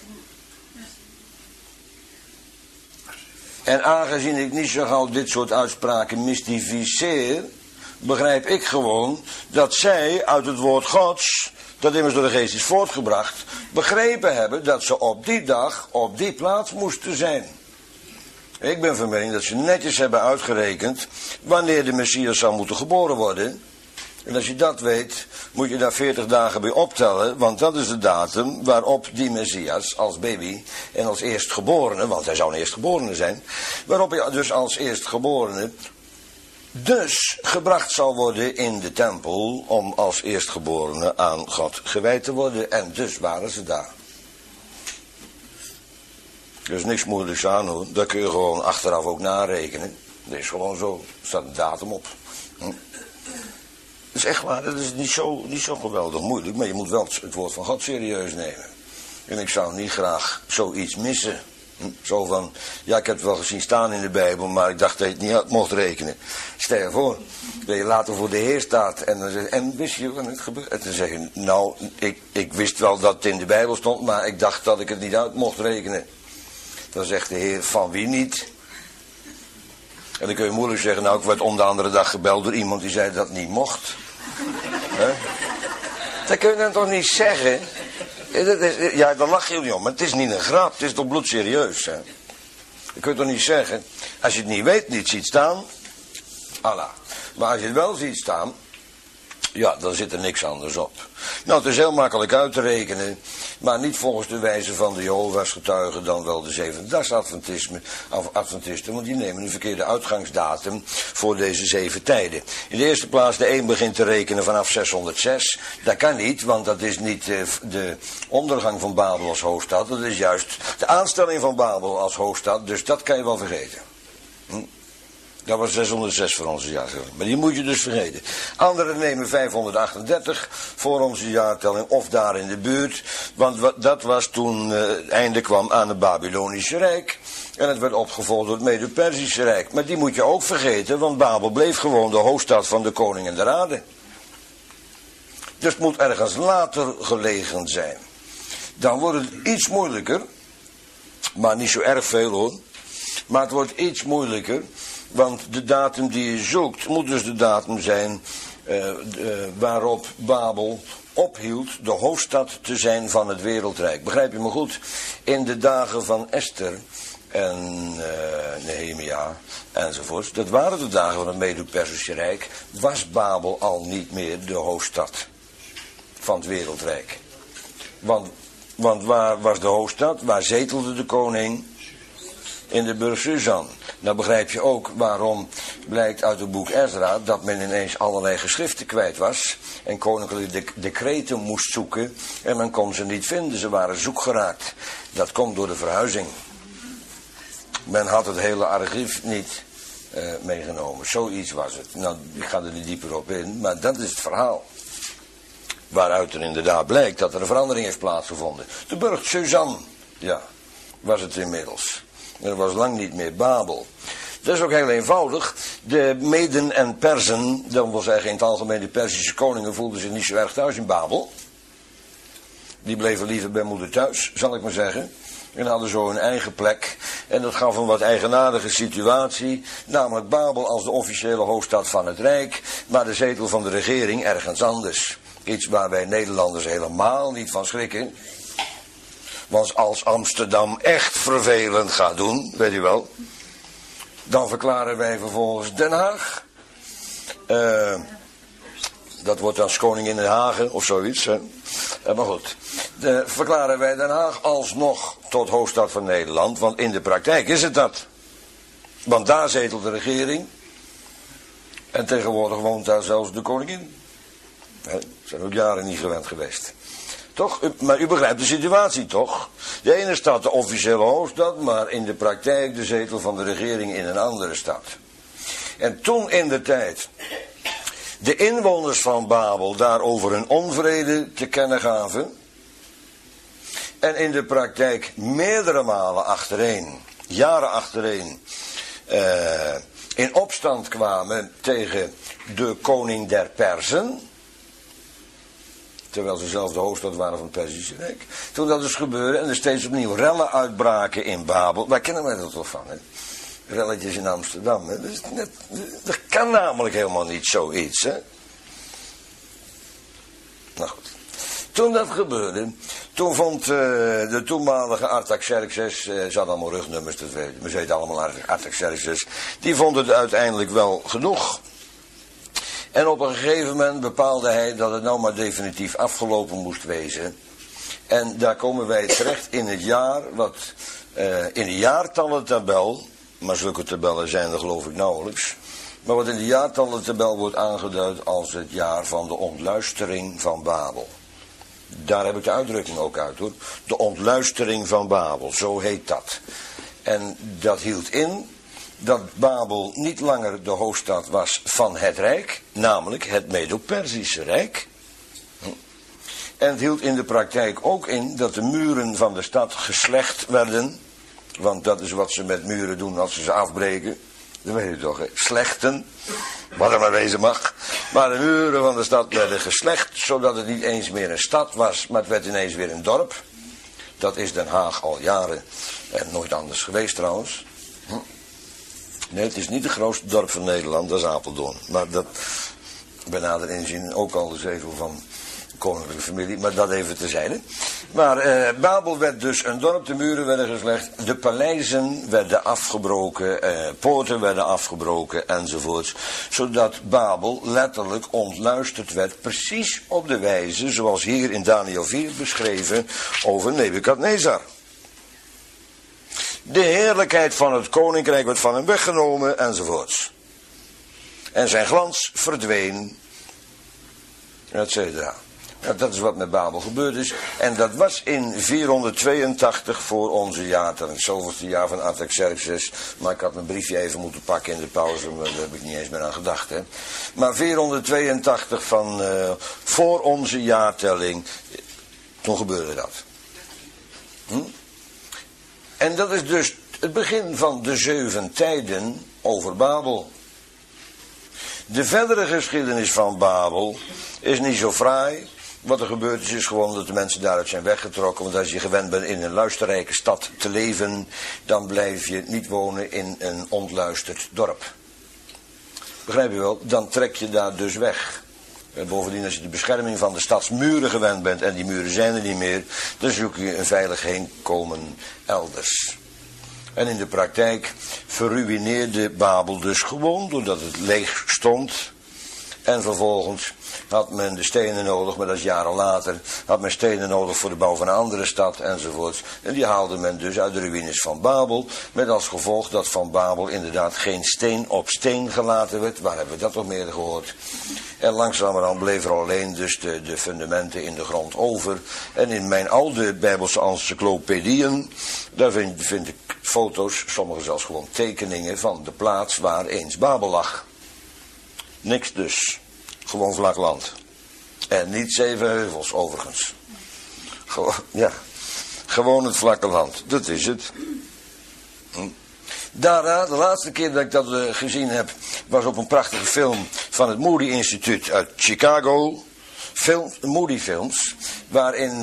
En aangezien ik niet zo gauw dit soort uitspraken mystificeer, begrijp ik gewoon dat zij uit het woord Gods, dat immers door de Geest is voortgebracht, begrepen hebben dat ze op die dag op die plaats moesten zijn. Ik ben van mening dat ze netjes hebben uitgerekend wanneer de Messias zou moeten geboren worden. En als je dat weet, moet je daar 40 dagen bij optellen, want dat is de datum waarop die Messias als baby en als eerstgeborene, want hij zou een eerstgeborene zijn, waarop hij dus als eerstgeborene dus gebracht zal worden in de tempel om als eerstgeborene aan God gewijd te worden. En dus waren ze daar. Er is niks moeilijks aan hoor. Dat kun je gewoon achteraf ook narekenen. Dat is gewoon zo. Er staat een datum op. Dat is echt waar. Dat is niet zo geweldig moeilijk. Maar je moet wel het woord van God serieus nemen. En ik zou niet graag zoiets missen. Zo van, ja, ik heb het wel gezien staan in de Bijbel, maar ik dacht dat je het niet uit mocht rekenen. Stel je voor, dat je later voor de Heer staat en wist je wat het gebeurt? En dan zeg je, nou, ik wist wel dat het in de Bijbel stond, maar ik dacht dat ik het niet uit mocht rekenen. Dan zegt de Heer, van wie niet? En dan kun je moeilijk zeggen, nou, ik werd om de andere dag gebeld door iemand die zei dat het niet mocht. Dat kun je dan toch niet zeggen? Ja, daar lach je niet om, maar het is niet een grap, het is toch bloedserieus. Hè? Dat kun je toch niet zeggen? Als je het niet weet, niet ziet staan, Allah. Maar als je het wel ziet staan, ja, dan zit er niks anders op. Nou, het is heel makkelijk uit te rekenen, maar niet volgens de wijze van de Jehovah's getuigen, dan wel de Zevende-dags Adventisten, want die nemen een verkeerde uitgangsdatum voor deze 7 tijden. In de eerste plaats, de een begint te rekenen vanaf 606. Dat kan niet, want dat is niet de ondergang van Babel als hoofdstad, dat is juist de aanstelling van Babel als hoofdstad, dus dat kan je wel vergeten. Dat was 606 voor onze jaartelling. Maar die moet je dus vergeten. Anderen nemen 538 voor onze jaartelling. Of daar in de buurt. Want dat was toen het einde kwam aan het Babylonische Rijk. En het werd opgevolgd door het Medo-Persische Rijk. Maar die moet je ook vergeten. Want Babel bleef gewoon de hoofdstad van de koning en de raden. Dus het moet ergens later gelegen zijn. Dan wordt het iets moeilijker. Maar niet zo erg veel hoor. Maar het wordt iets moeilijker. Want de datum die je zoekt, moet dus de datum zijn waarop Babel ophield de hoofdstad te zijn van het wereldrijk. Begrijp je me goed? In de dagen van Esther en Nehemia enzovoort, dat waren de dagen van het Medo-Persische Rijk, was Babel al niet meer de hoofdstad van het wereldrijk. Want waar was de hoofdstad? Waar zetelde de koning? In de burcht Susan. Nou begrijp je ook waarom blijkt uit het boek Ezra dat men ineens allerlei geschriften kwijt was en koninklijke decreten moest zoeken en men kon ze niet vinden, ze waren zoek geraakt. Dat komt door de verhuizing. Men had het hele archief niet meegenomen, zoiets was het. Nou, ik ga er niet dieper op in, maar dat is het verhaal. Waaruit er inderdaad blijkt dat er een verandering heeft plaatsgevonden. De burcht Susan, ja, was het inmiddels. Er was lang niet meer Babel. Dat is ook heel eenvoudig. De Meden en Perzen, dat wil zeggen in het algemeen de Perzische koningen, voelden zich niet zo erg thuis in Babel. Die bleven liever bij moeder thuis, zal ik maar zeggen. En hadden zo hun eigen plek. En dat gaf een wat eigenaardige situatie. Namelijk Babel als de officiële hoofdstad van het Rijk. Maar de zetel van de regering ergens anders. Iets waar wij Nederlanders helemaal niet van schrikken. Want als Amsterdam echt vervelend gaat doen, weet u wel, dan verklaren wij vervolgens Den Haag. Dat wordt dan Koningin Den Hagen of zoiets. Hè? Maar goed, verklaren wij Den Haag alsnog tot hoofdstad van Nederland. Want in de praktijk is het dat. Want daar zetelt de regering. En tegenwoordig woont daar zelfs de koningin. Hè? Zijn ook jaren niet gewend geweest. Toch? Maar u begrijpt de situatie toch? De ene stad de officiële hoofdstad, maar in de praktijk de zetel van de regering in een andere stad. En toen in de tijd de inwoners van Babel daarover hun onvrede te kennen gaven. En in de praktijk meerdere malen achtereen, jaren achtereen, in opstand kwamen tegen de koning der Perzen. Terwijl ze zelf de hoofdstad waren van het Perzische Rijk. Toen dat dus gebeurde en er steeds opnieuw rellen uitbraken in Babel. Waar kennen wij dat toch van? Hè? Relletjes in Amsterdam. Hè? Dat kan namelijk helemaal niet zoiets. Hè? Nou goed. Toen dat gebeurde, toen vond de toenmalige Artaxerxes, ze hadden allemaal rugnummers, dat weten we, ze heten allemaal Artaxerxes, die vond het uiteindelijk wel genoeg. En op een gegeven moment bepaalde hij dat het nou maar definitief afgelopen moest wezen. En daar komen wij terecht in het jaar, in de jaartallentabel, maar zulke tabellen zijn er geloof ik nauwelijks. maar wat in de jaartallentabel wordt aangeduid als het jaar van de ontluistering van Babel. Daar heb ik de uitdrukking ook uit hoor. De ontluistering van Babel, zo heet dat. En dat hield in dat Babel niet langer de hoofdstad was van het rijk, namelijk het Medo-Perzische Rijk. En het hield in de praktijk ook in dat de muren van de stad geslecht werden, want dat is wat ze met muren doen als ze afbreken. Dat weet je toch, hè? Slechten, wat er maar wezen mag. Maar de muren van de stad werden geslecht, zodat het niet eens meer een stad was, maar het werd ineens weer een dorp. Dat is Den Haag al jaren en nooit anders geweest trouwens. Nee, het is niet het grootste dorp van Nederland, dat is Apeldoorn. Maar dat, bij nader inzien, ook al de zetel van koninklijke familie, maar dat even terzijde. Maar Babel werd dus een dorp, de muren werden geslecht, de paleizen werden afgebroken, poorten werden afgebroken enzovoorts. Zodat Babel letterlijk ontluisterd werd, precies op de wijze zoals hier in Daniel 4 beschreven over Nebukadnezar. De heerlijkheid van het koninkrijk werd van hem weggenomen enzovoorts. En zijn glans verdween, etcetera. Ja, dat is wat met Babel gebeurd is. En dat was in 482 voor onze jaartelling. Het zoveelste jaar van Artaxerxes. Maar ik had mijn briefje even moeten pakken in de pauze. Maar daar heb ik niet eens meer aan gedacht. Hè. Maar 482 van voor onze jaartelling. Toen gebeurde dat. En dat is dus het begin van de 7 tijden over Babel. De verdere geschiedenis van Babel is niet zo fraai. Wat er gebeurd is gewoon dat de mensen daaruit zijn weggetrokken. Want als je gewend bent in een luisterrijke stad te leven, dan blijf je niet wonen in een ontluisterd dorp. Begrijp je wel? Dan trek je daar dus weg. En bovendien, als je de bescherming van de stadsmuren gewend bent en die muren zijn er niet meer, dan zoek je een veilig heenkomen elders. En in de praktijk verruïneerde Babel dus gewoon doordat het leeg stond. En vervolgens had men de stenen nodig, maar dat is jaren later, had men stenen nodig voor de bouw van een andere stad enzovoorts. En die haalde men dus uit de ruïnes van Babel, met als gevolg dat van Babel inderdaad geen steen op steen gelaten werd. Waar hebben we dat nog meer gehoord? En langzamerhand bleven er alleen dus de fundamenten in de grond over. En in mijn oude Bijbelse encyclopedieën, daar vind ik foto's, sommige zelfs gewoon tekeningen van de plaats waar eens Babel lag. Niks dus. Gewoon vlak land. En niet 7 heuvels overigens. Gewoon het vlakke land. Dat is het. Daarna, de laatste keer dat ik dat gezien heb, was op een prachtige film van het Moody Instituut uit Chicago. Moody Films. Waarin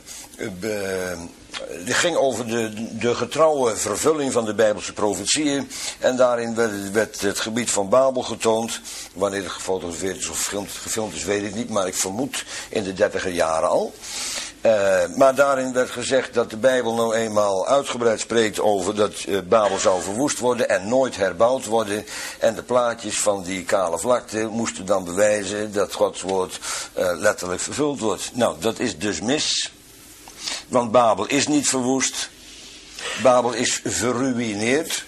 het ging over de getrouwe vervulling van de Bijbelse profetieën. En daarin werd het gebied van Babel getoond. Wanneer het gefotografeerd is of gefilmd is, weet ik niet. Maar ik vermoed in de 30er jaren al. Maar daarin werd gezegd dat de Bijbel nou eenmaal uitgebreid spreekt over dat Babel zou verwoest worden en nooit herbouwd worden. En de plaatjes van die kale vlakte moesten dan bewijzen dat Gods woord letterlijk vervuld wordt. Nou, dat is dus mis. Want Babel is niet verwoest. Babel is verruïneerd.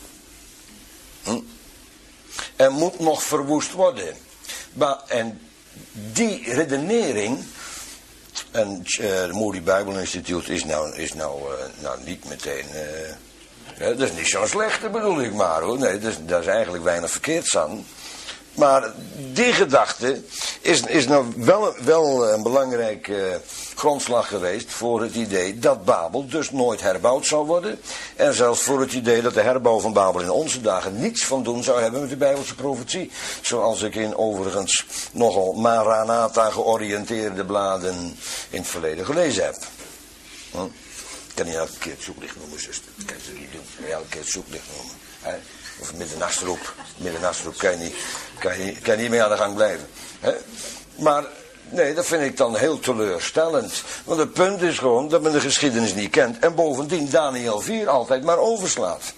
En moet nog verwoest worden. En die redenering. En het Moody Bible Institute is nou niet meteen. Dat is niet zo slecht, bedoel ik maar hoor. Nee, daar is eigenlijk weinig verkeerds aan. Maar die gedachte is nou wel een belangrijke grondslag geweest voor het idee dat Babel dus nooit herbouwd zou worden. En zelfs voor het idee dat de herbouw van Babel in onze dagen niets van doen zou hebben met de Bijbelse profetie. Zoals ik in overigens nogal Maranatha georiënteerde bladen in het verleden gelezen heb. Ik kan niet elke keer het zoeklicht noemen, zuster. Dat kan je niet doen. Ik kan elke keer het zoeklicht noemen. Of middernachtsroep. Middernachtsroep kan je niet mee aan de gang blijven. Maar nee, dat vind ik dan heel teleurstellend. Want het punt is gewoon dat men de geschiedenis niet kent. En bovendien Daniel 4 altijd maar overslaat.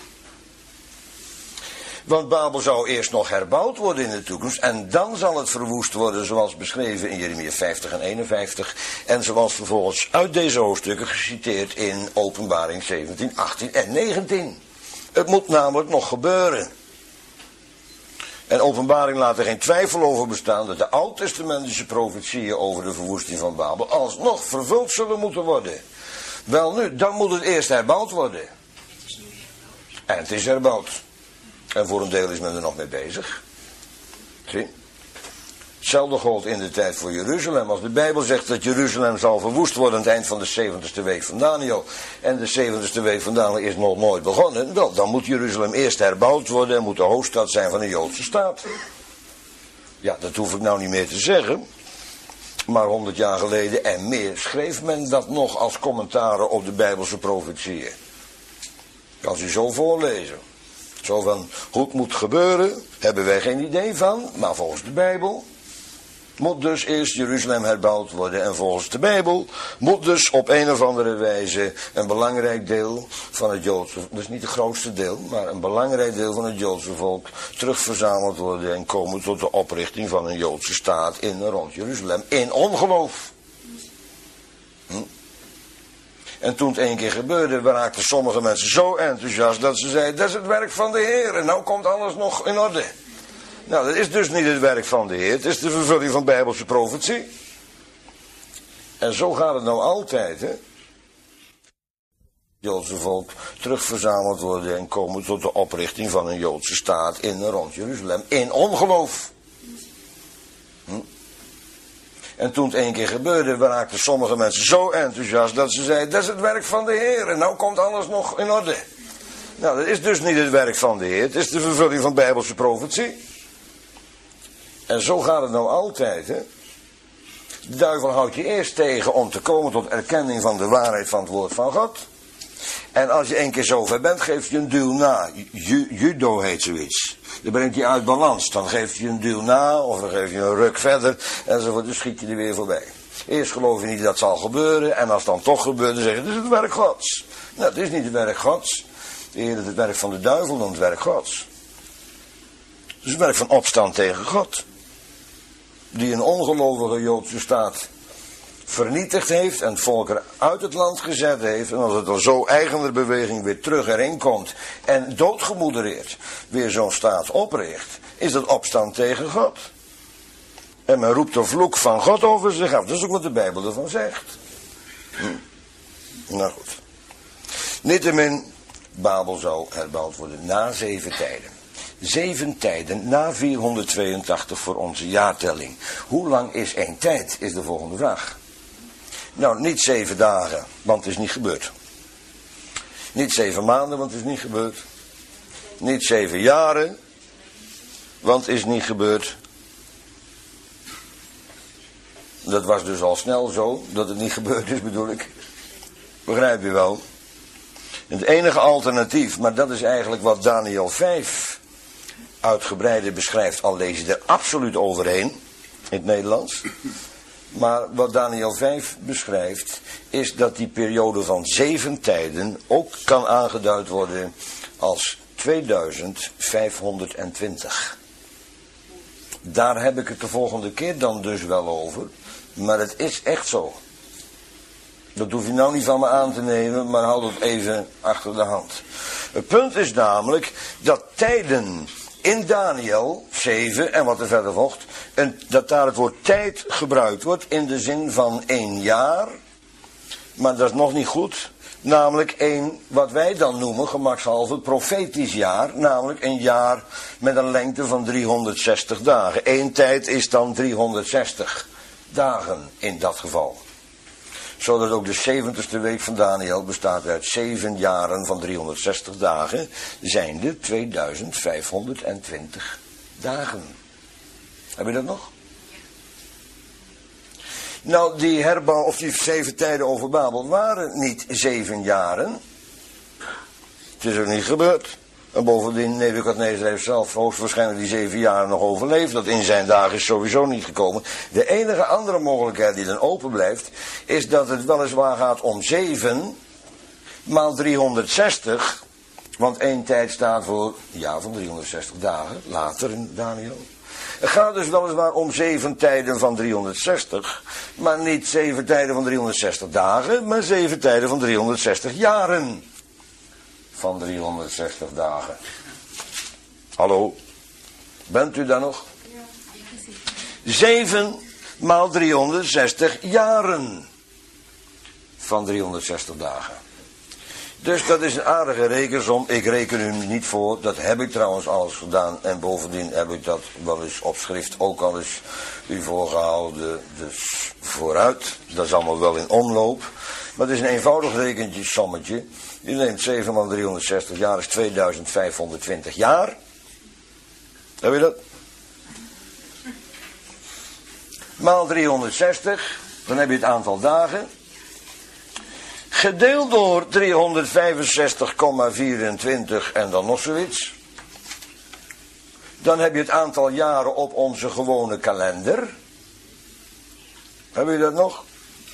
Want Babel zou eerst nog herbouwd worden in de toekomst. En dan zal het verwoest worden zoals beschreven in Jeremia 50 en 51. En zoals vervolgens uit deze hoofdstukken geciteerd in Openbaring 17, 18 en 19. Het moet namelijk nog gebeuren. En Openbaring laat er geen twijfel over bestaan dat de oud-testamentische profetieën over de verwoesting van Babel alsnog vervuld zullen moeten worden. Wel nu, dan moet het eerst herbouwd worden. En het is herbouwd. En voor een deel is men er nog mee bezig. Zie? Hetzelfde gold in de tijd voor Jeruzalem. Als de Bijbel zegt dat Jeruzalem zal verwoest worden aan het eind van de 70ste week van Daniel. En de 70ste week van Daniel is nog nooit begonnen. Wel, dan moet Jeruzalem eerst herbouwd worden en moet de hoofdstad zijn van de Joodse staat. Ja, dat hoef ik nou niet meer te zeggen. Maar 100 jaar geleden en meer schreef men dat nog als commentaren op de Bijbelse profetieën. Kan u zo voorlezen. Zo van, hoe het moet gebeuren, hebben wij geen idee van, maar volgens de Bijbel moet dus eerst Jeruzalem herbouwd worden. En volgens de Bijbel moet dus op een of andere wijze een belangrijk deel van het Joodse, dus niet het grootste deel, maar een belangrijk deel van het Joodse volk terugverzameld worden en komen tot de oprichting van een Joodse staat in en rond Jeruzalem. In ongeloof. En toen het één keer gebeurde, raakten sommige mensen zo enthousiast dat ze zeiden, dat is het werk van de Heer en nou komt alles nog in orde. Nou, dat is dus niet het werk van de Heer, het is de vervulling van Bijbelse profetie. En zo gaat het nou altijd, hè. Het Joodse volk terugverzameld worden en komen tot de oprichting van een Joodse staat in en rond Jeruzalem. In ongeloof. En toen het één keer gebeurde, raakten sommige mensen zo enthousiast dat ze zeiden, dat is het werk van de Heer en nou komt alles nog in orde. Nou, dat is dus niet het werk van de Heer, het is de vervulling van Bijbelse profetie. En zo gaat het nou altijd, hè. De duivel houdt je eerst tegen om te komen tot erkenning van de waarheid van het woord van God. En als je één keer zover bent, geeft je een duw na. Judo heet zoiets. Dan brengt je uit balans. Dan geeft je een duw na, of dan geef je een ruk verder, enzovoort. Dan schiet je er weer voorbij. Eerst geloof je niet dat zal gebeuren, en als het dan toch gebeurt, dan zeg je, het is het werk Gods. Nou, het is niet het werk Gods. Eerder het werk van de duivel dan het werk Gods. Het is het werk van opstand tegen God. Die een ongelovige Joodse staat vernietigd heeft en het volk er uit het land gezet heeft. En als het dan zo eigenlijbeweging weer terug erin komt en doodgemoedereerd weer zo'n staat opricht, is dat opstand tegen God. En men roept de vloek van God over zich af. Dat is ook wat de Bijbel ervan zegt. Nou goed. Niettemin, Babel zou herbouwd worden na 7 tijden. 7 tijden na 482 voor onze jaartelling. Hoe lang is 1 tijd, is de volgende vraag. Nou, niet 7 dagen, want het is niet gebeurd. Niet 7 maanden, want het is niet gebeurd. Niet 7 jaren, want het is niet gebeurd. Dat was dus al snel zo, dat het niet gebeurd is, bedoel ik. Begrijp je wel? En het enige alternatief, maar dat is eigenlijk wat Daniel 5 uitgebreider beschrijft, al lees je er absoluut overheen, in het Nederlands. Maar wat Daniel 5 beschrijft, is dat die periode van 7 tijden ook kan aangeduid worden als 2520. Daar heb ik het de volgende keer dan dus wel over, maar het is echt zo. Dat hoef je nou niet van me aan te nemen, maar houd het even achter de hand. Het punt is namelijk dat tijden in Daniel 7 en wat er verder volgt, dat daar het woord tijd gebruikt wordt in de zin van 1 jaar, maar dat is nog niet goed, namelijk wat wij dan noemen, gemakshalve, profetisch jaar, namelijk een jaar met een lengte van 360 dagen. 1 tijd is dan 360 dagen in dat geval. Zodat ook de 70ste week van Daniel bestaat uit 7 jaren van 360 dagen, zijnde 2520 dagen. Heb je dat nog? Nou, die herbouw, of die 7 tijden over Babel waren niet 7 jaren. Het is ook niet gebeurd. En bovendien, Nebukadnezar heeft zelf hoogstwaarschijnlijk die 7 jaar nog overleefd. Dat in zijn dagen is sowieso niet gekomen. De enige andere mogelijkheid die dan open blijft, is dat het weliswaar gaat om 7 maal 360. Want 1 tijd staat voor een jaar van 360 dagen, later in Daniel. Het gaat dus weliswaar om 7 tijden van 360, maar niet 7 tijden van 360 dagen, maar 7 tijden van 360 jaren. Van 360 dagen. Hallo? Bent u daar nog? 7 maal 360 jaren. Van 360 dagen. Dus dat is een aardige rekensom. Ik reken u niet voor. Dat heb ik trouwens alles gedaan. En bovendien heb ik dat wel eens op schrift ook al eens u voorgehouden. Dus vooruit. Dat is allemaal wel in omloop. Maar het is een eenvoudig rekentje, sommetje. Je neemt 7 maal 360 jaar is 2520 jaar. Heb je dat? Maal 360. Dan heb je het aantal dagen. Gedeeld door 365,24 en dan nog zoiets. Dan heb je het aantal jaren op onze gewone kalender. Heb je dat nog?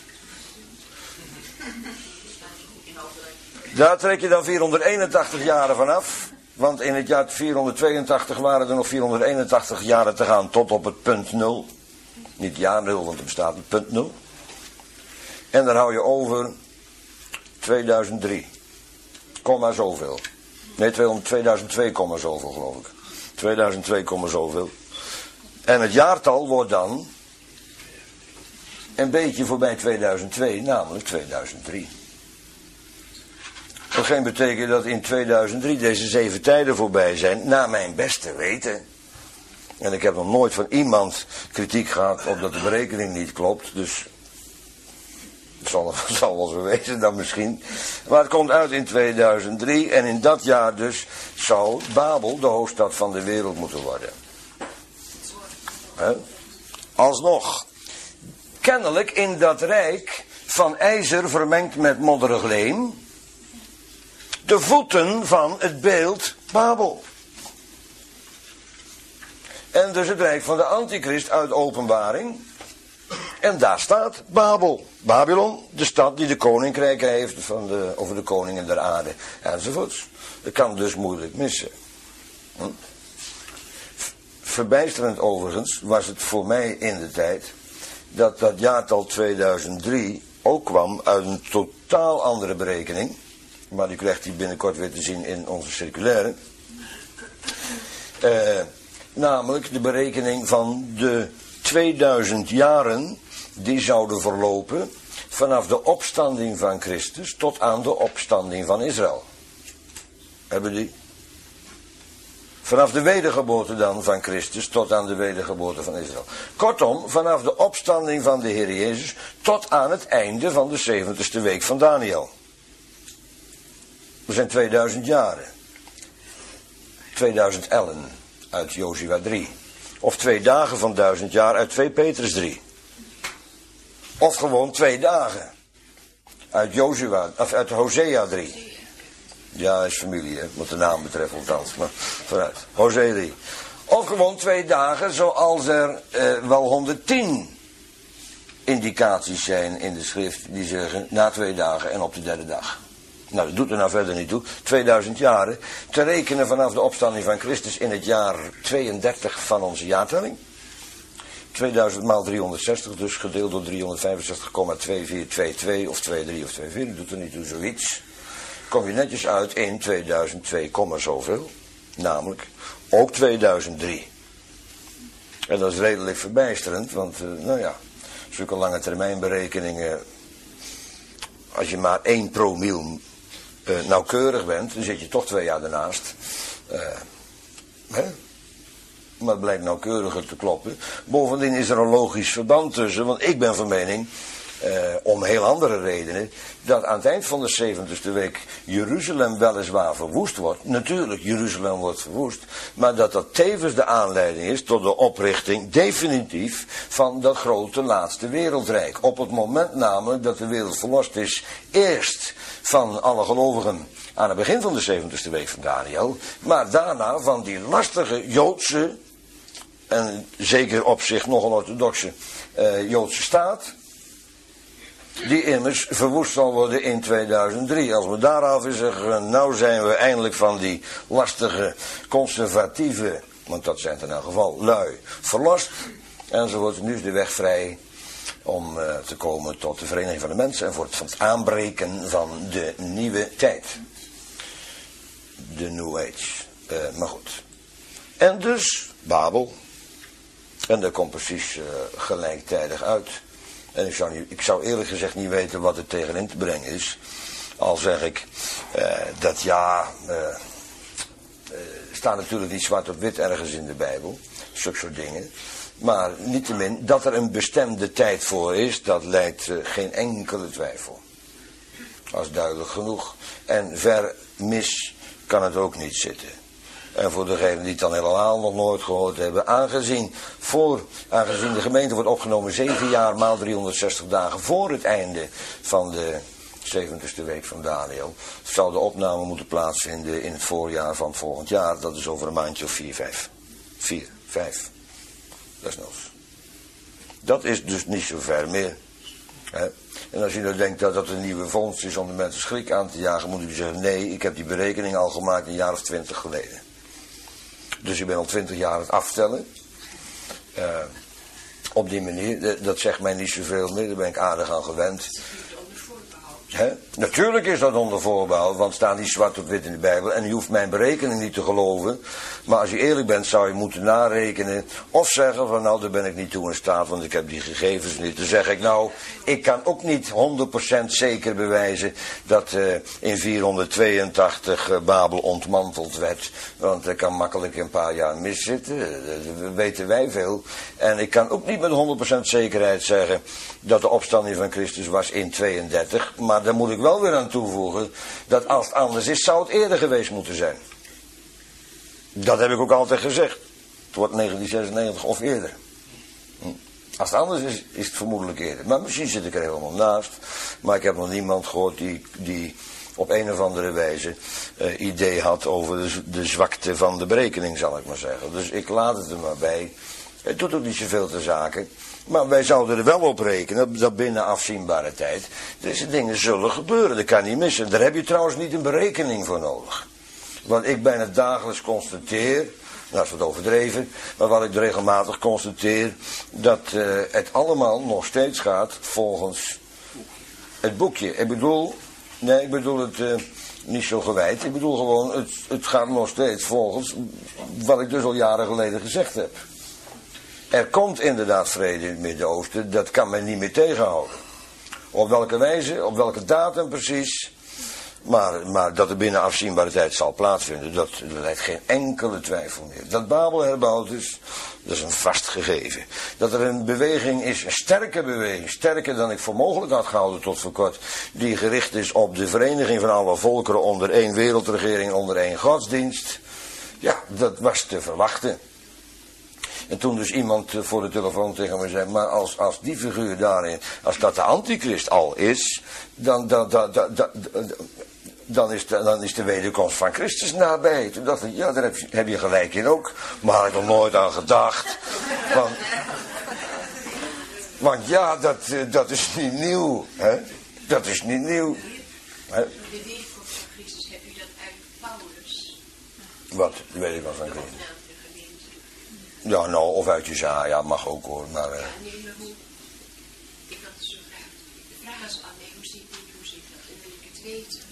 Daar trek je dan 481 jaren vanaf. Want in het jaar 482 waren er nog 481 jaren te gaan tot op het punt 0. Niet jaar 0, want er bestaat het punt 0. En dan hou je over 2003. Komma zoveel. Nee, 2002, zoveel geloof ik. 2002, zoveel. En het jaartal wordt dan een beetje voorbij 2002, namelijk 2003. Dat geen betekent dat in 2003 deze 7 tijden voorbij zijn, naar mijn beste weten. En ik heb nog nooit van iemand kritiek gehad op dat de berekening niet klopt, dus het zal wel zo wezen dan misschien. Maar het komt uit in 2003 en in dat jaar dus zou Babel de hoofdstad van de wereld moeten worden. He? Alsnog. Kennelijk in dat rijk van ijzer vermengd met modderig leem. De voeten van het beeld Babel. En dus het rijk van de antichrist uit Openbaring. En daar staat Babel. Babylon, de stad die de koninkrijk heeft over de koningen der aarde. Enzovoorts. Dat kan dus moeilijk missen. Verbijsterend overigens was het voor mij in de tijd dat dat jaartal 2003 ook kwam uit een totaal andere berekening. Maar die krijgt hij binnenkort weer te zien in onze circulaire. Namelijk de berekening van de 2000 jaren die zouden verlopen vanaf de opstanding van Christus tot aan de opstanding van Israël. Hebben die? Vanaf de wedergeboorte dan van Christus tot aan de wedergeboorte van Israël. Kortom, vanaf de opstanding van de Heer Jezus tot aan het einde van de 70ste week van Daniel. Er zijn 2000 jaren. 2000 ellen uit Jozua 3. Of 2 dagen van 1000 jaar uit 2 Petrus 3. Of gewoon 2 dagen. Uit Hosea 3. Ja, is familie, hè, wat de naam betreft althans. Maar vooruit. Hosea 3. Of gewoon 2 dagen, zoals er wel 110 indicaties zijn in de schrift die zeggen na 2 dagen en op de 3e dag. Nou, dat doet er nou verder niet toe. 2000 jaren. Te rekenen vanaf de opstanding van Christus in het jaar 32 van onze jaartelling. 2000 maal 360, dus gedeeld door 365,2422 of 23 of 24, dat doet er niet toe, zoiets. Kom je netjes uit in 2002, zoveel. Namelijk ook 2003. En dat is redelijk verbijsterend, want zulke lange termijn berekeningen, als je maar 1 promiel nauwkeurig bent, dan zit je toch 2 jaar ernaast. Maar het blijkt nauwkeuriger te kloppen. Bovendien is er een logisch verband tussen, want ik ben van mening, om heel andere redenen, dat aan het eind van de 70ste week Jeruzalem weliswaar verwoest wordt. Natuurlijk, Jeruzalem wordt verwoest. Maar dat dat tevens de aanleiding is tot de oprichting, definitief, van dat grote laatste wereldrijk. Op het moment namelijk dat de wereld verlost is, eerst van alle gelovigen aan het begin van de 70ste week van Daniel, maar daarna van die lastige Joodse, en zeker op zich nogal orthodoxe Joodse staat, die immers verwoest zal worden in 2003. Als we daaraf is zeggen, nou zijn we eindelijk van die lastige, conservatieve, want dat zijn er in elk geval, lui, verlost. En zo wordt nu de weg vrij om te komen tot de Vereniging van de Mensen en voor het aanbreken van de nieuwe tijd. De New Age. Maar goed. En dus Babel. En dat komt precies gelijktijdig uit. En ik zou eerlijk gezegd niet weten wat er tegenin te brengen is. Al zeg ik dat staat natuurlijk niet zwart op wit ergens in de Bijbel. Zulke soort dingen. Maar niettemin, dat er een bestemde tijd voor is, dat leidt geen enkele twijfel. Dat is duidelijk genoeg. En ver mis kan het ook niet zitten. En voor degenen die het dan helemaal nog nooit gehoord hebben, aangezien de gemeente wordt opgenomen 7 jaar maal 360 dagen voor het einde van de 70ste week van Daniël, zal de opname moeten plaatsvinden in het voorjaar van het volgend jaar. Dat is over een maandje of 4, 5. Desnoods. Dat is dus niet zo ver meer. Hè? En als je nou denkt dat dat een nieuwe vondst is om de mensen schrik aan te jagen, moet ik zeggen, nee, ik heb die berekening al gemaakt een jaar of 20 geleden. Dus ik ben al 20 jaar aan het aftellen. Op die manier, dat zegt mij niet zoveel meer, daar ben ik aardig aan gewend. He? Natuurlijk is dat onder voorbehoud, want het staat niet zwart op wit in de Bijbel. En je hoeft mijn berekening niet te geloven. Maar als je eerlijk bent, zou je moeten narekenen. Of zeggen van nou, daar ben ik niet toe in staat, want ik heb die gegevens niet. Dan zeg ik nou, ik kan ook niet 100% zeker bewijzen dat in 482 Babel ontmanteld werd. Want er kan makkelijk een paar jaar miszitten. Dat weten wij veel. En ik kan ook niet met 100% zekerheid zeggen dat de opstanding van Christus was in 32. Maar daar moet ik wel weer aan toevoegen dat als het anders is, zou het eerder geweest moeten zijn. Dat heb ik ook altijd gezegd. Het wordt 1996 of eerder. Als het anders is, is het vermoedelijk eerder. Maar misschien zit ik er helemaal naast. Maar ik heb nog niemand gehoord die op een of andere wijze idee had over de zwakte van de berekening, zal ik maar zeggen. Dus ik laat het er maar bij. Het doet ook niet zoveel ter zake. Maar wij zouden er wel op rekenen, dat binnen afzienbare tijd, deze dingen zullen gebeuren. Dat kan niet missen. Daar heb je trouwens niet een berekening voor nodig. Want ik bijna dagelijks constateer, dat is wat overdreven, maar wat ik regelmatig constateer, dat het allemaal nog steeds gaat volgens het boekje. Ik bedoel het niet zo gewijd. Ik bedoel gewoon, het gaat nog steeds volgens wat ik dus al jaren geleden gezegd heb. Er komt inderdaad vrede in het Midden-Oosten, dat kan men niet meer tegenhouden. Op welke wijze, op welke datum precies, maar dat er binnen afzienbare tijd zal plaatsvinden, dat leidt geen enkele twijfel meer. Dat Babel herbouwd is, dat is een vast gegeven. Dat er een beweging is, een sterke beweging, sterker dan ik voor mogelijk had gehouden tot voor kort, die gericht is op de vereniging van alle volkeren onder één wereldregering, onder één godsdienst. Ja, dat was te verwachten. En toen dus iemand voor de telefoon tegen me zei, maar als die figuur daarin, als dat de antichrist al is, dan is de wederkomst van Christus nabij. Toen dacht ik, ja, daar heb je gelijk in ook. Maar had ik nog nooit aan gedacht. Want ja, dat is niet nieuw. Hè? Dat is niet nieuw. Hè? De wederkomst van Christus, heb u dat uit Paulus? Wat, de wederkomst van Christus? Ja, nou, of uit Jesaja, mag ook hoor, maar... Nee, maar hoe... Ik had het zo graag... De vraag is alleen, hoe zit dat? Dan wil ik het weten.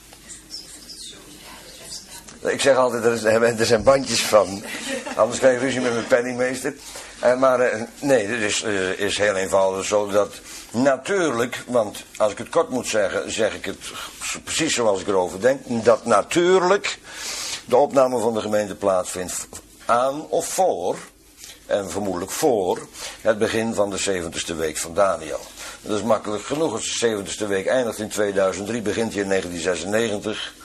Ik zeg altijd, er zijn bandjes van. Anders krijg je ruzie met mijn penningmeester. Nee, het is heel eenvoudig zo dat natuurlijk, want als ik het kort moet zeggen, zeg ik het precies zoals ik erover denk, dat natuurlijk de opname van de gemeente plaatsvindt aan of voor, en vermoedelijk voor, het begin van de 70ste week van Daniël. Dat is makkelijk genoeg. Als de 70ste week eindigt in 2003, begint hij in 1996.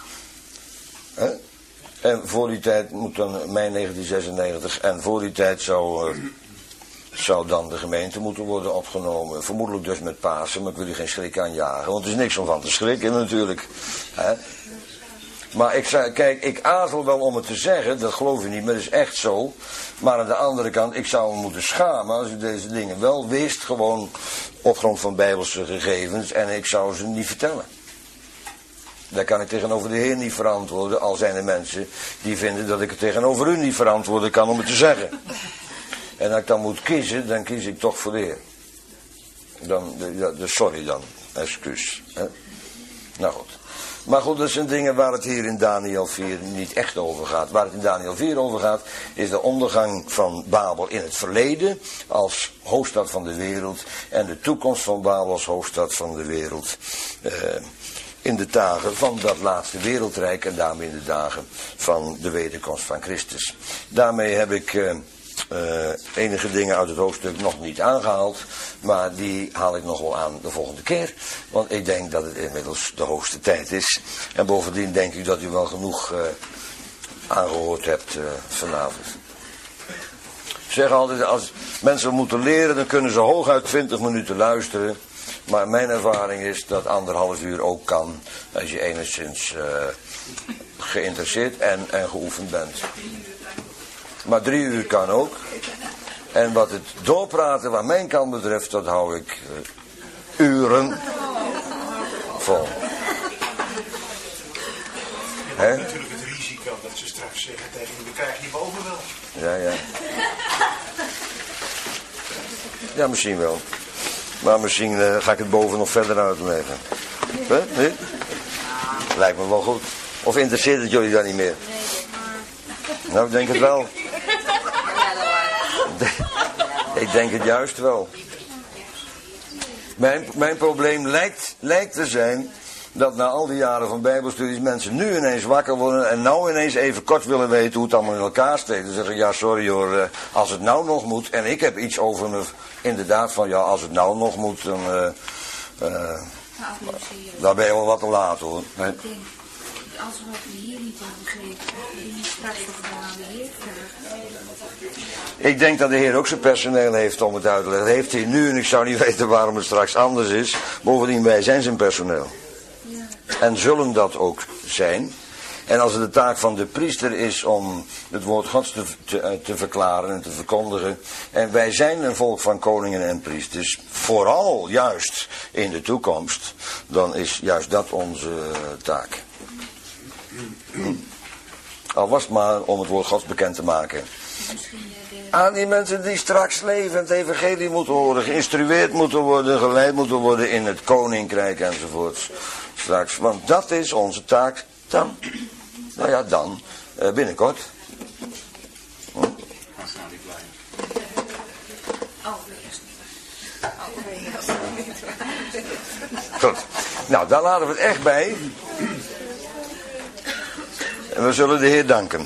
En voor die tijd moet dan mei 1996, en voor die tijd zou dan de gemeente moeten worden opgenomen. Vermoedelijk dus met Pasen, maar ik wil u geen schrik aanjagen, want er is niks om van te schrikken natuurlijk. Maar ik zei, kijk, ik aarzel wel om het te zeggen, dat geloof je niet, maar dat is echt zo. Maar aan de andere kant, ik zou me moeten schamen als ik deze dingen wel wist, gewoon op grond van bijbelse gegevens, en ik zou ze niet vertellen. Daar kan ik tegenover de Heer niet verantwoorden, al zijn er mensen die vinden dat ik het tegenover u niet verantwoorden kan om het te zeggen. En als ik dan moet kiezen, dan kies ik toch voor de Heer. Sorry dan, excuus. Hè? Nou goed. Maar goed, dat zijn dingen waar het hier in Daniel 4 niet echt over gaat. Waar het in Daniel 4 over gaat, is de ondergang van Babel in het verleden als hoofdstad van de wereld. En de toekomst van Babel als hoofdstad van de wereld. In de dagen van dat laatste wereldrijk en daarmee in de dagen van de wederkomst van Christus. Daarmee heb ik enige dingen uit het hoofdstuk nog niet aangehaald, maar die haal ik nog wel aan de volgende keer, want ik denk dat het inmiddels de hoogste tijd is. En bovendien denk ik dat u wel genoeg aangehoord hebt vanavond. Ik zeg altijd, als mensen moeten leren, dan kunnen ze hooguit 20 minuten luisteren. Maar mijn ervaring is dat 1,5 uur ook kan, als je enigszins geïnteresseerd en geoefend bent. Maar 3 uur kan ook. En wat het doorpraten wat mijn kant betreft, dat hou ik uren vol. Je hebt natuurlijk het risico dat ze straks zeggen tegen je, we krijgen die boven wel. Ja, ja. Ja, misschien wel. Maar misschien ga ik het boven nog verder uitleggen. Nee? Lijkt me wel goed. Of interesseert het jullie dan niet meer? Nou, ik denk het wel. Ik denk het juist wel. Mijn probleem lijkt te zijn dat na al die jaren van bijbelstudies mensen nu ineens wakker worden en nou ineens even kort willen weten hoe het allemaal in elkaar steekt. Dan zeggen ja sorry hoor, als het nou nog moet. En ik heb iets over me inderdaad van ja, als het nou nog moet, dan dan ben je wel wat te laat hoor. Nee. Ik denk, als we het hier niet hebben begrepen, die moet straks toch wel aan de Heer vragen. Ik denk dat de Heer ook zijn personeel heeft om het uit te leggen. Dat heeft hij nu en ik zou niet weten waarom het straks anders is. Bovendien, wij zijn zijn personeel. Ja. En zullen dat ook zijn. En als het de taak van de priester is om het woord Gods te verklaren en te verkondigen. En wij zijn een volk van koningen en priesters. Vooral juist in de toekomst. Dan is juist dat onze taak. Al was het maar om het woord Gods bekend te maken. Aan die mensen die straks leven en het evangelie moeten horen. Geïnstrueerd moeten worden, geleid moeten worden in het koninkrijk enzovoort. Straks, want dat is onze taak dan. Nou ja, dan. Binnenkort. Goed. Nou, daar laten we het echt bij. En we zullen de Heer danken.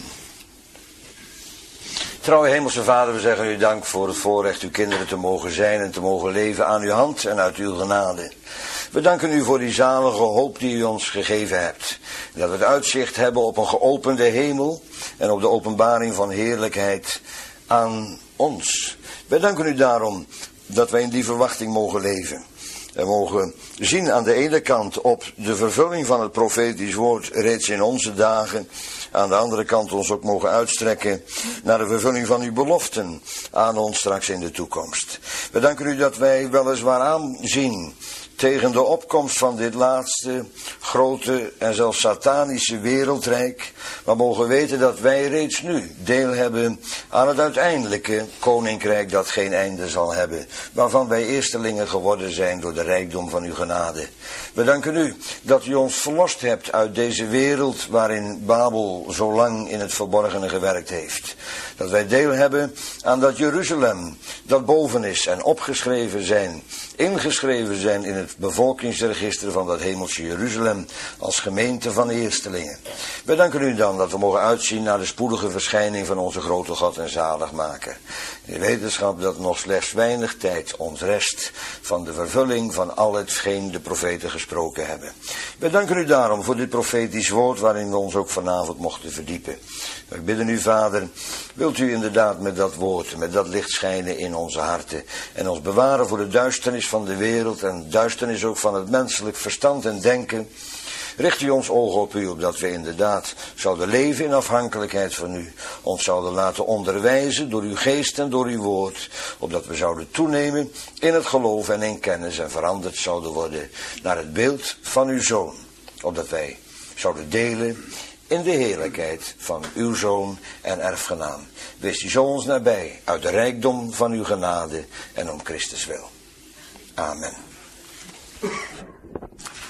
Trouwe Hemelse Vader, we zeggen u dank voor het voorrecht uw kinderen te mogen zijn en te mogen leven aan uw hand en uit uw genade. We danken u voor die zalige hoop die u ons gegeven hebt. Dat we het uitzicht hebben op een geopende hemel en op de openbaring van heerlijkheid aan ons. Wij danken u daarom dat wij in die verwachting mogen leven. We mogen zien aan de ene kant op de vervulling van het profetisch woord reeds in onze dagen. Aan de andere kant ons ook mogen uitstrekken naar de vervulling van uw beloften aan ons straks in de toekomst. We danken u dat wij weliswaar aanzien tegen de opkomst van dit laatste grote en zelfs satanische wereldrijk. Maar mogen weten dat wij reeds nu deel hebben aan het uiteindelijke koninkrijk dat geen einde zal hebben. Waarvan wij eerstelingen geworden zijn door de rijkdom van uw genade. We danken u dat u ons verlost hebt uit deze wereld waarin Babel zo lang in het verborgene gewerkt heeft. Dat wij deel hebben aan dat Jeruzalem dat boven is en opgeschreven zijn, ingeschreven zijn in het bevolkingsregister van dat hemelse Jeruzalem als gemeente van eerstelingen. We danken u dan dat we mogen uitzien naar de spoedige verschijning van onze grote God en zaligmaker. In wetenschap dat nog slechts weinig tijd ons rest van de vervulling van al hetgeen de profeten gesproken hebben. We danken u daarom voor dit profetisch woord waarin we ons ook vanavond mochten verdiepen. We bidden u, Vader, wilt u inderdaad met dat woord, met dat licht schijnen in onze harten en ons bewaren voor de duisternis van de wereld en duisternis ook van het menselijk verstand en denken. Richt u ons oog op u, opdat we inderdaad zouden leven in afhankelijkheid van u. Ons zouden laten onderwijzen door uw geest en door uw woord. Opdat we zouden toenemen in het geloof en in kennis en veranderd zouden worden naar het beeld van uw Zoon. Opdat wij zouden delen in de heerlijkheid van uw Zoon en erfgenaam. Wees u zo ons nabij uit de rijkdom van uw genade en om Christus wil. Amen.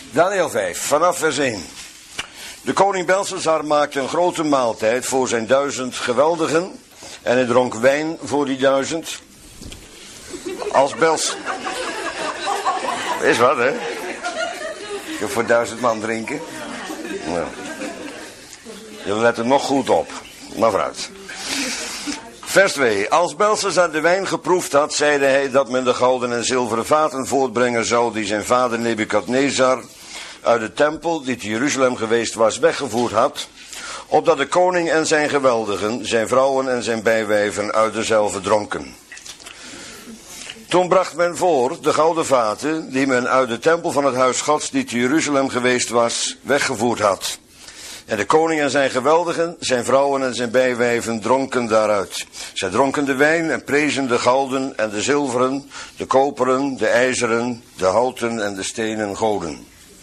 Daniel 5, vanaf vers 1. De koning Belshazzar maakte een grote maaltijd voor zijn 1000 geweldigen en hij dronk wijn voor die 1000. Als Is wat, hè? Je voor 1000 man drinken. Nou. Jullie letten nog goed op. Maar vooruit. Vers 2. Als Belshazzar de wijn geproefd had, zeide hij dat men de gouden en zilveren vaten voortbrengen zou die zijn vader Nebukadnezar uit de tempel, die te Jeruzalem geweest was, weggevoerd had, opdat de koning en zijn geweldigen, zijn vrouwen en zijn bijwijven uit dezelfde dronken. Toen bracht men voor de gouden vaten, die men uit de tempel van het huis Gods, die te Jeruzalem geweest was, weggevoerd had. En de koning en zijn geweldigen, zijn vrouwen en zijn bijwijven dronken daaruit. Zij dronken de wijn en prezen de gouden en de zilveren, de koperen, de ijzeren, de houten en de stenen goden.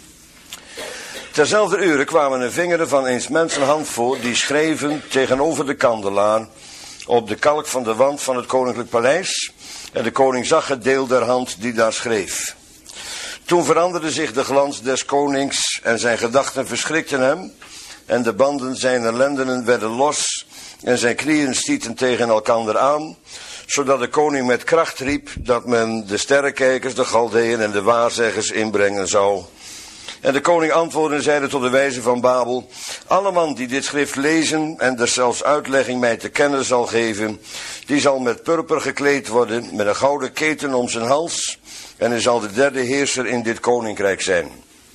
Terzelfde uren kwamen er vingeren van eens mensenhand voor, die schreven tegenover de kandelaar op de kalk van de wand van het koninklijk paleis. En de koning zag het deel der hand die daar schreef. Toen veranderde zich de glans des konings en zijn gedachten verschrikten hem. En de banden zijner lendenen werden los en zijn knieën stieten tegen elkander aan. Zodat de koning met kracht riep dat men de sterrenkijkers, de Galdeën en de waarzeggers inbrengen zou. En de koning antwoordde en zeide tot de wijzen van Babel: alle man die dit schrift lezen en er zelfs uitlegging mij te kennen zal geven, die zal met purper gekleed worden, met een gouden keten om zijn hals, en hij zal de derde heerser in dit koninkrijk zijn.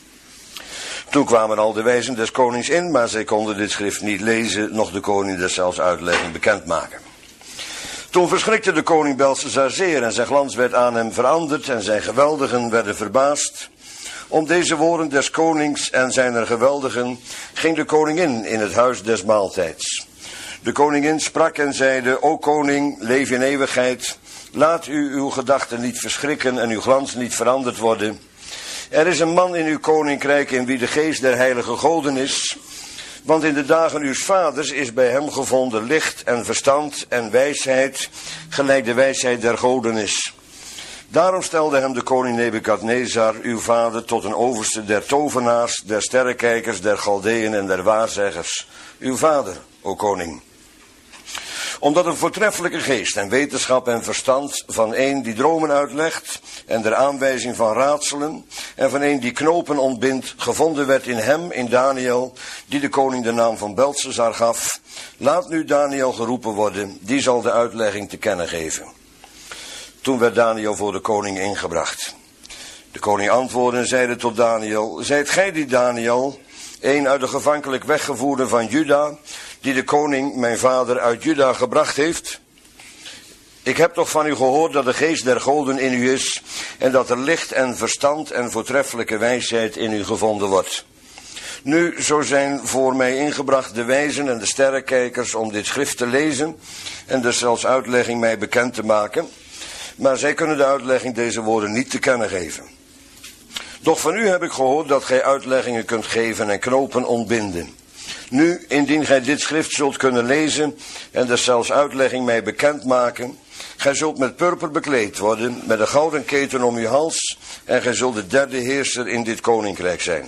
Toen kwamen al de wijzen des konings in, maar zij konden dit schrift niet lezen, noch de koning deszelfs uitlegging bekendmaken. Toen verschrikte de koning Belshazzar zeer en zijn glans werd aan hem veranderd en zijn geweldigen werden verbaasd. Om deze woorden des konings en zijner geweldigen ging de koningin in het huis des maaltijds. De koningin sprak en zeide: O koning, leef in eeuwigheid, laat u uw gedachten niet verschrikken en uw glans niet veranderd worden. Er is een man in uw koninkrijk in wie de geest der heilige goden is, want in de dagen uws vaders is bij hem gevonden licht en verstand en wijsheid, gelijk de wijsheid der goden is. Daarom stelde hem de koning Nebukadnezar, uw vader, tot een overste der tovenaars, der sterrenkijkers, der Galdeën en der waarzeggers. Uw vader, o koning. Omdat een voortreffelijke geest en wetenschap en verstand van een die dromen uitlegt en der aanwijzing van raadselen en van een die knopen ontbindt gevonden werd in hem, in Daniel, die de koning de naam van Belshazzar gaf. Laat nu Daniel geroepen worden, die zal de uitlegging te kennen geven. Toen werd Daniel voor de koning ingebracht. De koning antwoordde en zeide tot Daniel: zijt gij die Daniel, een uit de gevankelijk weggevoerde van Juda, die de koning, mijn vader, uit Juda gebracht heeft? Ik heb toch van u gehoord dat de geest der goden in u is, en dat er licht en verstand en voortreffelijke wijsheid in u gevonden wordt. Nu, zo zijn voor mij ingebracht de wijzen en de sterrenkijkers om dit schrift te lezen, en er zelfs uitlegging mij bekend te maken, maar zij kunnen de uitlegging deze woorden niet te kennen geven. Doch van u heb ik gehoord dat gij uitleggingen kunt geven en knopen ontbinden. Nu, indien gij dit schrift zult kunnen lezen en er zelfs uitlegging mij bekend maken, gij zult met purper bekleed worden, met een gouden keten om uw hals, en gij zult de derde heerser in dit koninkrijk zijn.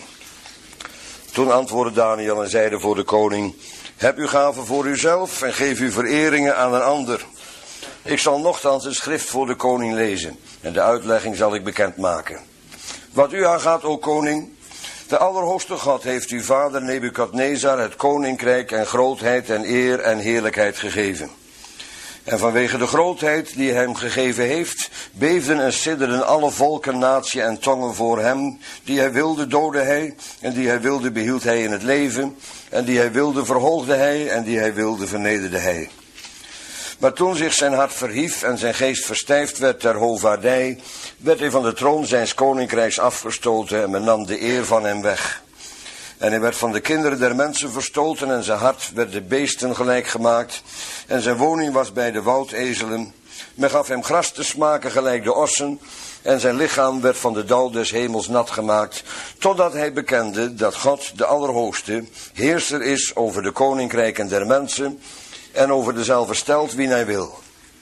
Toen antwoordde Daniel en zeide voor de koning: heb uw gaven voor uzelf en geef uw vereringen aan een ander. Ik zal nochtans het schrift voor de koning lezen en de uitlegging zal ik bekendmaken. Wat u aangaat, o koning, de Allerhoogste God heeft uw vader Nebukadnezar het koninkrijk en grootheid en eer en heerlijkheid gegeven. En vanwege de grootheid die hij hem gegeven heeft, beefden en sidderden alle volken, natie en tongen voor hem. Die hij wilde doodde hij, en die hij wilde behield hij in het leven, en die hij wilde verhoogde hij, en die hij wilde vernederde hij. Maar toen zich zijn hart verhief en zijn geest verstijfd werd ter hovaardij, werd hij van de troon zijns koninkrijks afgestoten en men nam de eer van hem weg. En hij werd van de kinderen der mensen verstoten en zijn hart werd de beesten gelijk gemaakt. En zijn woning was bij de woudezelen. Men gaf hem gras te smaken gelijk de ossen. En zijn lichaam werd van de dauw des hemels nat gemaakt. Totdat hij bekende dat God, de Allerhoogste, heerser is over de koninkrijken der mensen. En over dezelfde stelt wie hij wil.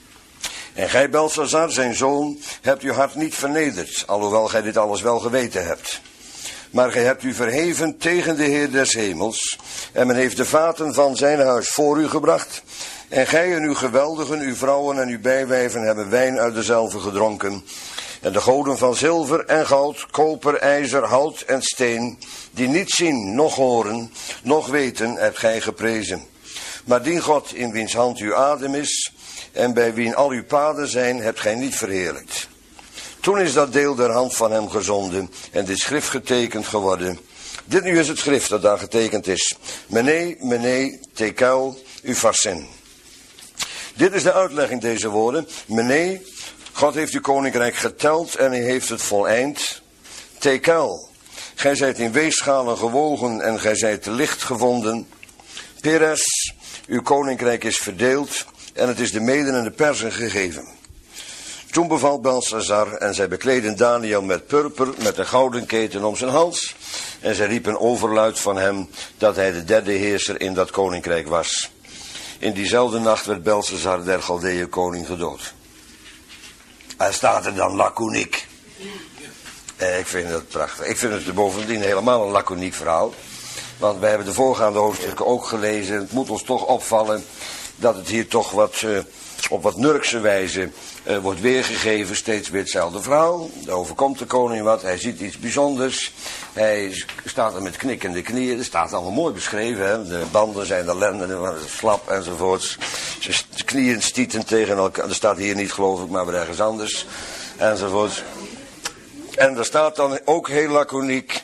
En gij, Belshazzar, zijn zoon, hebt uw hart niet vernederd, alhoewel gij dit alles wel geweten hebt. Maar gij hebt u verheven tegen de Heer des hemels, en men heeft de vaten van zijn huis voor u gebracht. En gij en uw geweldigen, uw vrouwen en uw bijwijven hebben wijn uit dezelve gedronken. En de goden van zilver en goud, koper, ijzer, hout en steen, die niet zien, noch horen, noch weten, hebt gij geprezen. Maar die God in wiens hand uw adem is, en bij wien al uw paden zijn, hebt gij niet verheerlijkt. Toen is dat deel der hand van hem gezonden, en dit schrift getekend geworden. Dit nu is het schrift dat daar getekend is. Mene, mene, tekel, upharsin. Dit is de uitlegging deze woorden. Mene, God heeft uw koninkrijk geteld en hij heeft het voleind. Tekel, gij zijt in weegschalen gewogen en gij zijt te licht gevonden. Peres, uw koninkrijk is verdeeld en het is de Meden en de Perzen gegeven. Toen beval Belshazzar en zij bekleden Daniel met purper, met een gouden keten om zijn hals. En zij riepen overluid van hem dat hij de derde heerser in dat koninkrijk was. In diezelfde nacht werd Belshazzar der Galdeeën koning gedood. Hij staat er dan laconiek. Ik vind dat prachtig. Ik vind het bovendien helemaal een laconiek verhaal. Want wij hebben de voorgaande hoofdstukken ook gelezen. Het moet ons toch opvallen dat het hier toch op wat nurkse wijze wordt weergegeven. Steeds weer hetzelfde verhaal. Er overkomt de koning wat. Hij ziet iets bijzonders. Hij staat er met knikkende knieën. Er staat allemaal mooi beschreven. Hè? De banden zijn de lenden, slap enzovoorts. Zijn knieën stieten tegen elkaar. Dat staat hier niet geloof ik, maar weer ergens anders. Enzovoorts. En er staat dan ook heel laconiek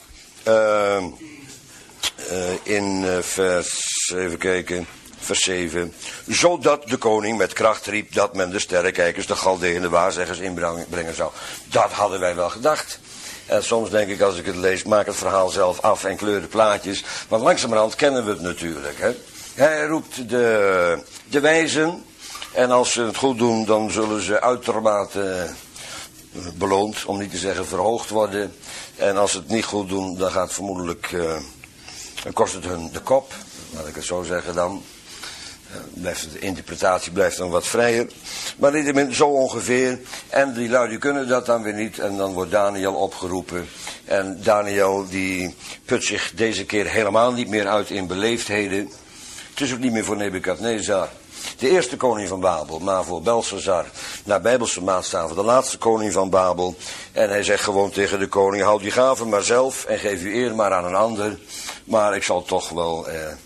in even kijken, vers 7. Zodat de koning met kracht riep dat men de sterrenkijkers, de Galdeeën, de waarzeggers inbrengen zou. Dat hadden wij wel gedacht. En soms denk ik als ik het lees, maak het verhaal zelf af en kleur de plaatjes. Want langzamerhand kennen we het natuurlijk. Hè. Hij roept de wijzen. En als ze het goed doen, dan zullen ze uitermate beloond, om niet te zeggen verhoogd worden. En als ze het niet goed doen, dan gaat vermoedelijk, dan kost het hun de kop. Laat ik het zo zeggen dan. De interpretatie blijft dan wat vrijer. Maar niettemin zo ongeveer. En die lui kunnen dat dan weer niet. En dan wordt Daniel opgeroepen. En Daniel die put zich deze keer helemaal niet meer uit in beleefdheden. Het is ook niet meer voor Nebukadnezar, de eerste koning van Babel, maar voor Belshazzar, naar bijbelse maatstaven, de laatste koning van Babel. En hij zegt gewoon tegen de koning, houd die gaven maar zelf en geef uw eer maar aan een ander. Maar ik zal toch wel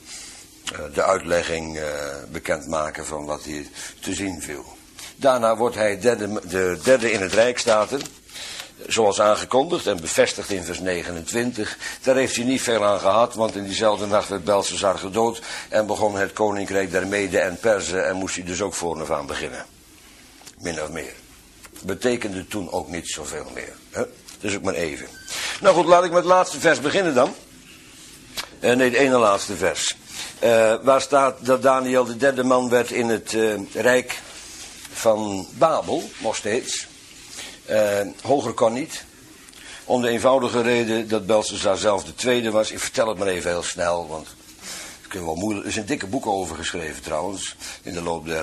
de uitlegging bekendmaken van wat hier te zien viel. Daarna wordt hij de derde in het Rijk staat er, zoals aangekondigd en bevestigd in vers 29. Daar heeft hij niet veel aan gehad, want in diezelfde nacht werd Belshazzar gedood en begon het koninkrijk der Meden en Perzen en moest hij dus ook vooraf aan beginnen. Min of meer. Betekende toen ook niet zoveel meer. Hè? Dus ook maar even. Nou goed, laat ik met het laatste vers beginnen dan. Nee, het ene laatste vers. Waar staat dat Daniel de derde man werd in het rijk van Babel, nog steeds. Hoger kan niet. Om de eenvoudige reden dat Belshazzar zelf de tweede was. Ik vertel het maar even heel snel, want het kunnen wel moeilijk. Er is een dikke boek over geschreven trouwens, in de loop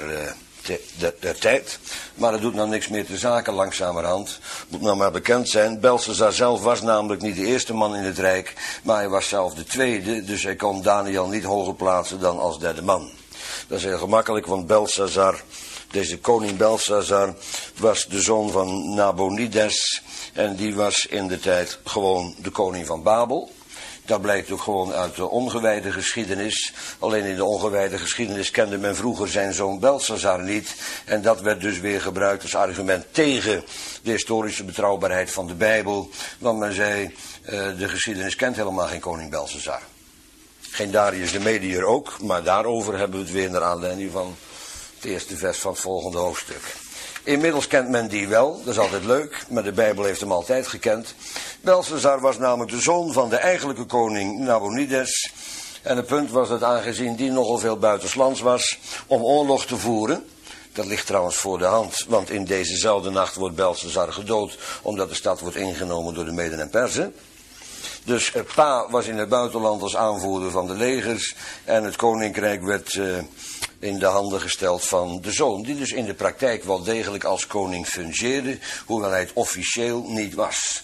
der tijd. Maar dat doet nou niks meer te zaken langzamerhand. Moet nou maar bekend zijn. Belshazzar zelf was namelijk niet de eerste man in het rijk, maar hij was zelf de tweede. Dus hij kon Daniel niet hoger plaatsen dan als derde man. Dat is heel gemakkelijk, want Belshazzar, deze koning Belshazzar, was de zoon van Nabonides. En die was in de tijd gewoon de koning van Babel. Dat blijkt ook gewoon uit de ongewijde geschiedenis. Alleen in de ongewijde geschiedenis kende men vroeger zijn zoon Belshazzar niet. En dat werd dus weer gebruikt als argument tegen de historische betrouwbaarheid van de Bijbel. Want men zei, de geschiedenis kent helemaal geen koning Belshazzar. Geen Darius de Mediër ook, maar daarover hebben we het weer naar aanleiding van het eerste vers van het volgende hoofdstuk. Inmiddels kent men die wel, dat is altijd leuk, maar de Bijbel heeft hem altijd gekend. Belshazzar was namelijk de zoon van de eigenlijke koning Nabonides. En het punt was dat aangezien die nogal veel buitenslands was om oorlog te voeren. Dat ligt trouwens voor de hand, want in dezezelfde nacht wordt Belshazzar gedood, omdat de stad wordt ingenomen door de Meden en Perzen. Dus pa was in het buitenland als aanvoerder van de legers en het koninkrijk werd in de handen gesteld van de zoon, die dus in de praktijk wel degelijk als koning fungeerde, hoewel hij het officieel niet was.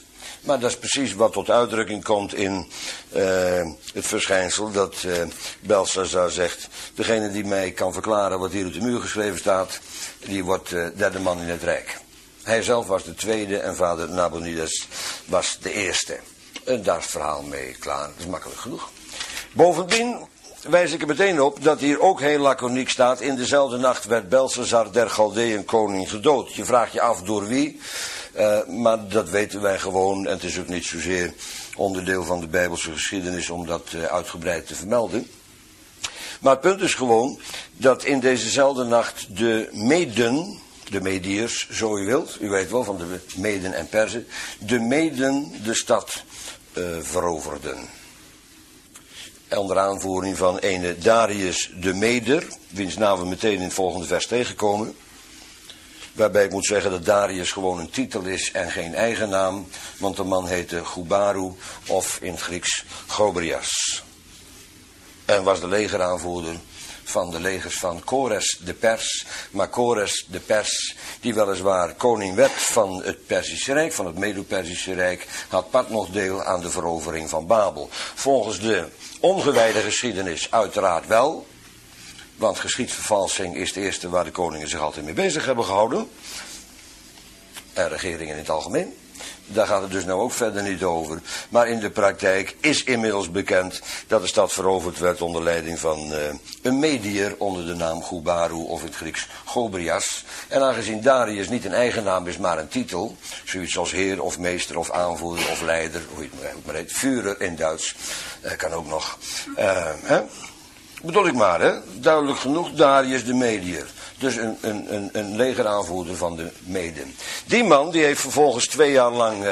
Maar dat is precies wat tot uitdrukking komt in het verschijnsel dat Belshazzar zegt, degene die mij kan verklaren wat hier op de muur geschreven staat, die wordt derde man in het rijk. Hij zelf was de tweede en vader Nabonidus was de eerste. En daar is het verhaal mee klaar, dat is makkelijk genoeg. Bovendien wijs ik er meteen op dat hier ook heel laconiek staat, in dezelfde nacht werd Belshazzar der Chaldeeën koning gedood. Je vraagt je af door wie, maar dat weten wij gewoon en het is ook niet zozeer onderdeel van de Bijbelse geschiedenis om dat uitgebreid te vermelden. Maar het punt is gewoon dat in dezezelfde nacht de Meden, de Mediërs, zo u wilt, u weet wel van de Meden en Perzen, de Meden de stad veroverden. Onder aanvoering van ene Darius de Meder, wiens naam we meteen in het volgende vers tegenkomen. Waarbij ik moet zeggen dat Darius gewoon een titel is en geen eigen naam, want de man heette Gubaru of in het Grieks Gobrias. En was de legeraanvoerder van de legers van Kores de Pers. Maar Kores de Pers, die weliswaar koning werd van het Perzische Rijk, van het Medo-Perzische Rijk, had part nog deel aan de verovering van Babel. Volgens de ongewijde geschiedenis uiteraard wel, want geschiedvervalsing is het eerste waar de koningen zich altijd mee bezig hebben gehouden. En regeringen in het algemeen. Daar gaat het dus nou ook verder niet over. Maar in de praktijk is inmiddels bekend dat de stad veroverd werd onder leiding van een Mediër onder de naam Gubaru of in het Grieks Gobrias. En aangezien Darius niet een eigen naam is, maar een titel, zoiets als heer of meester of aanvoerder of leider, hoe je het ook maar heet, Führer in Duits, kan ook nog. Bedoel ik maar, hè? Duidelijk genoeg, Darius de Mediër. Dus een legeraanvoerder van de Meden. Die man die heeft vervolgens 2 jaar lang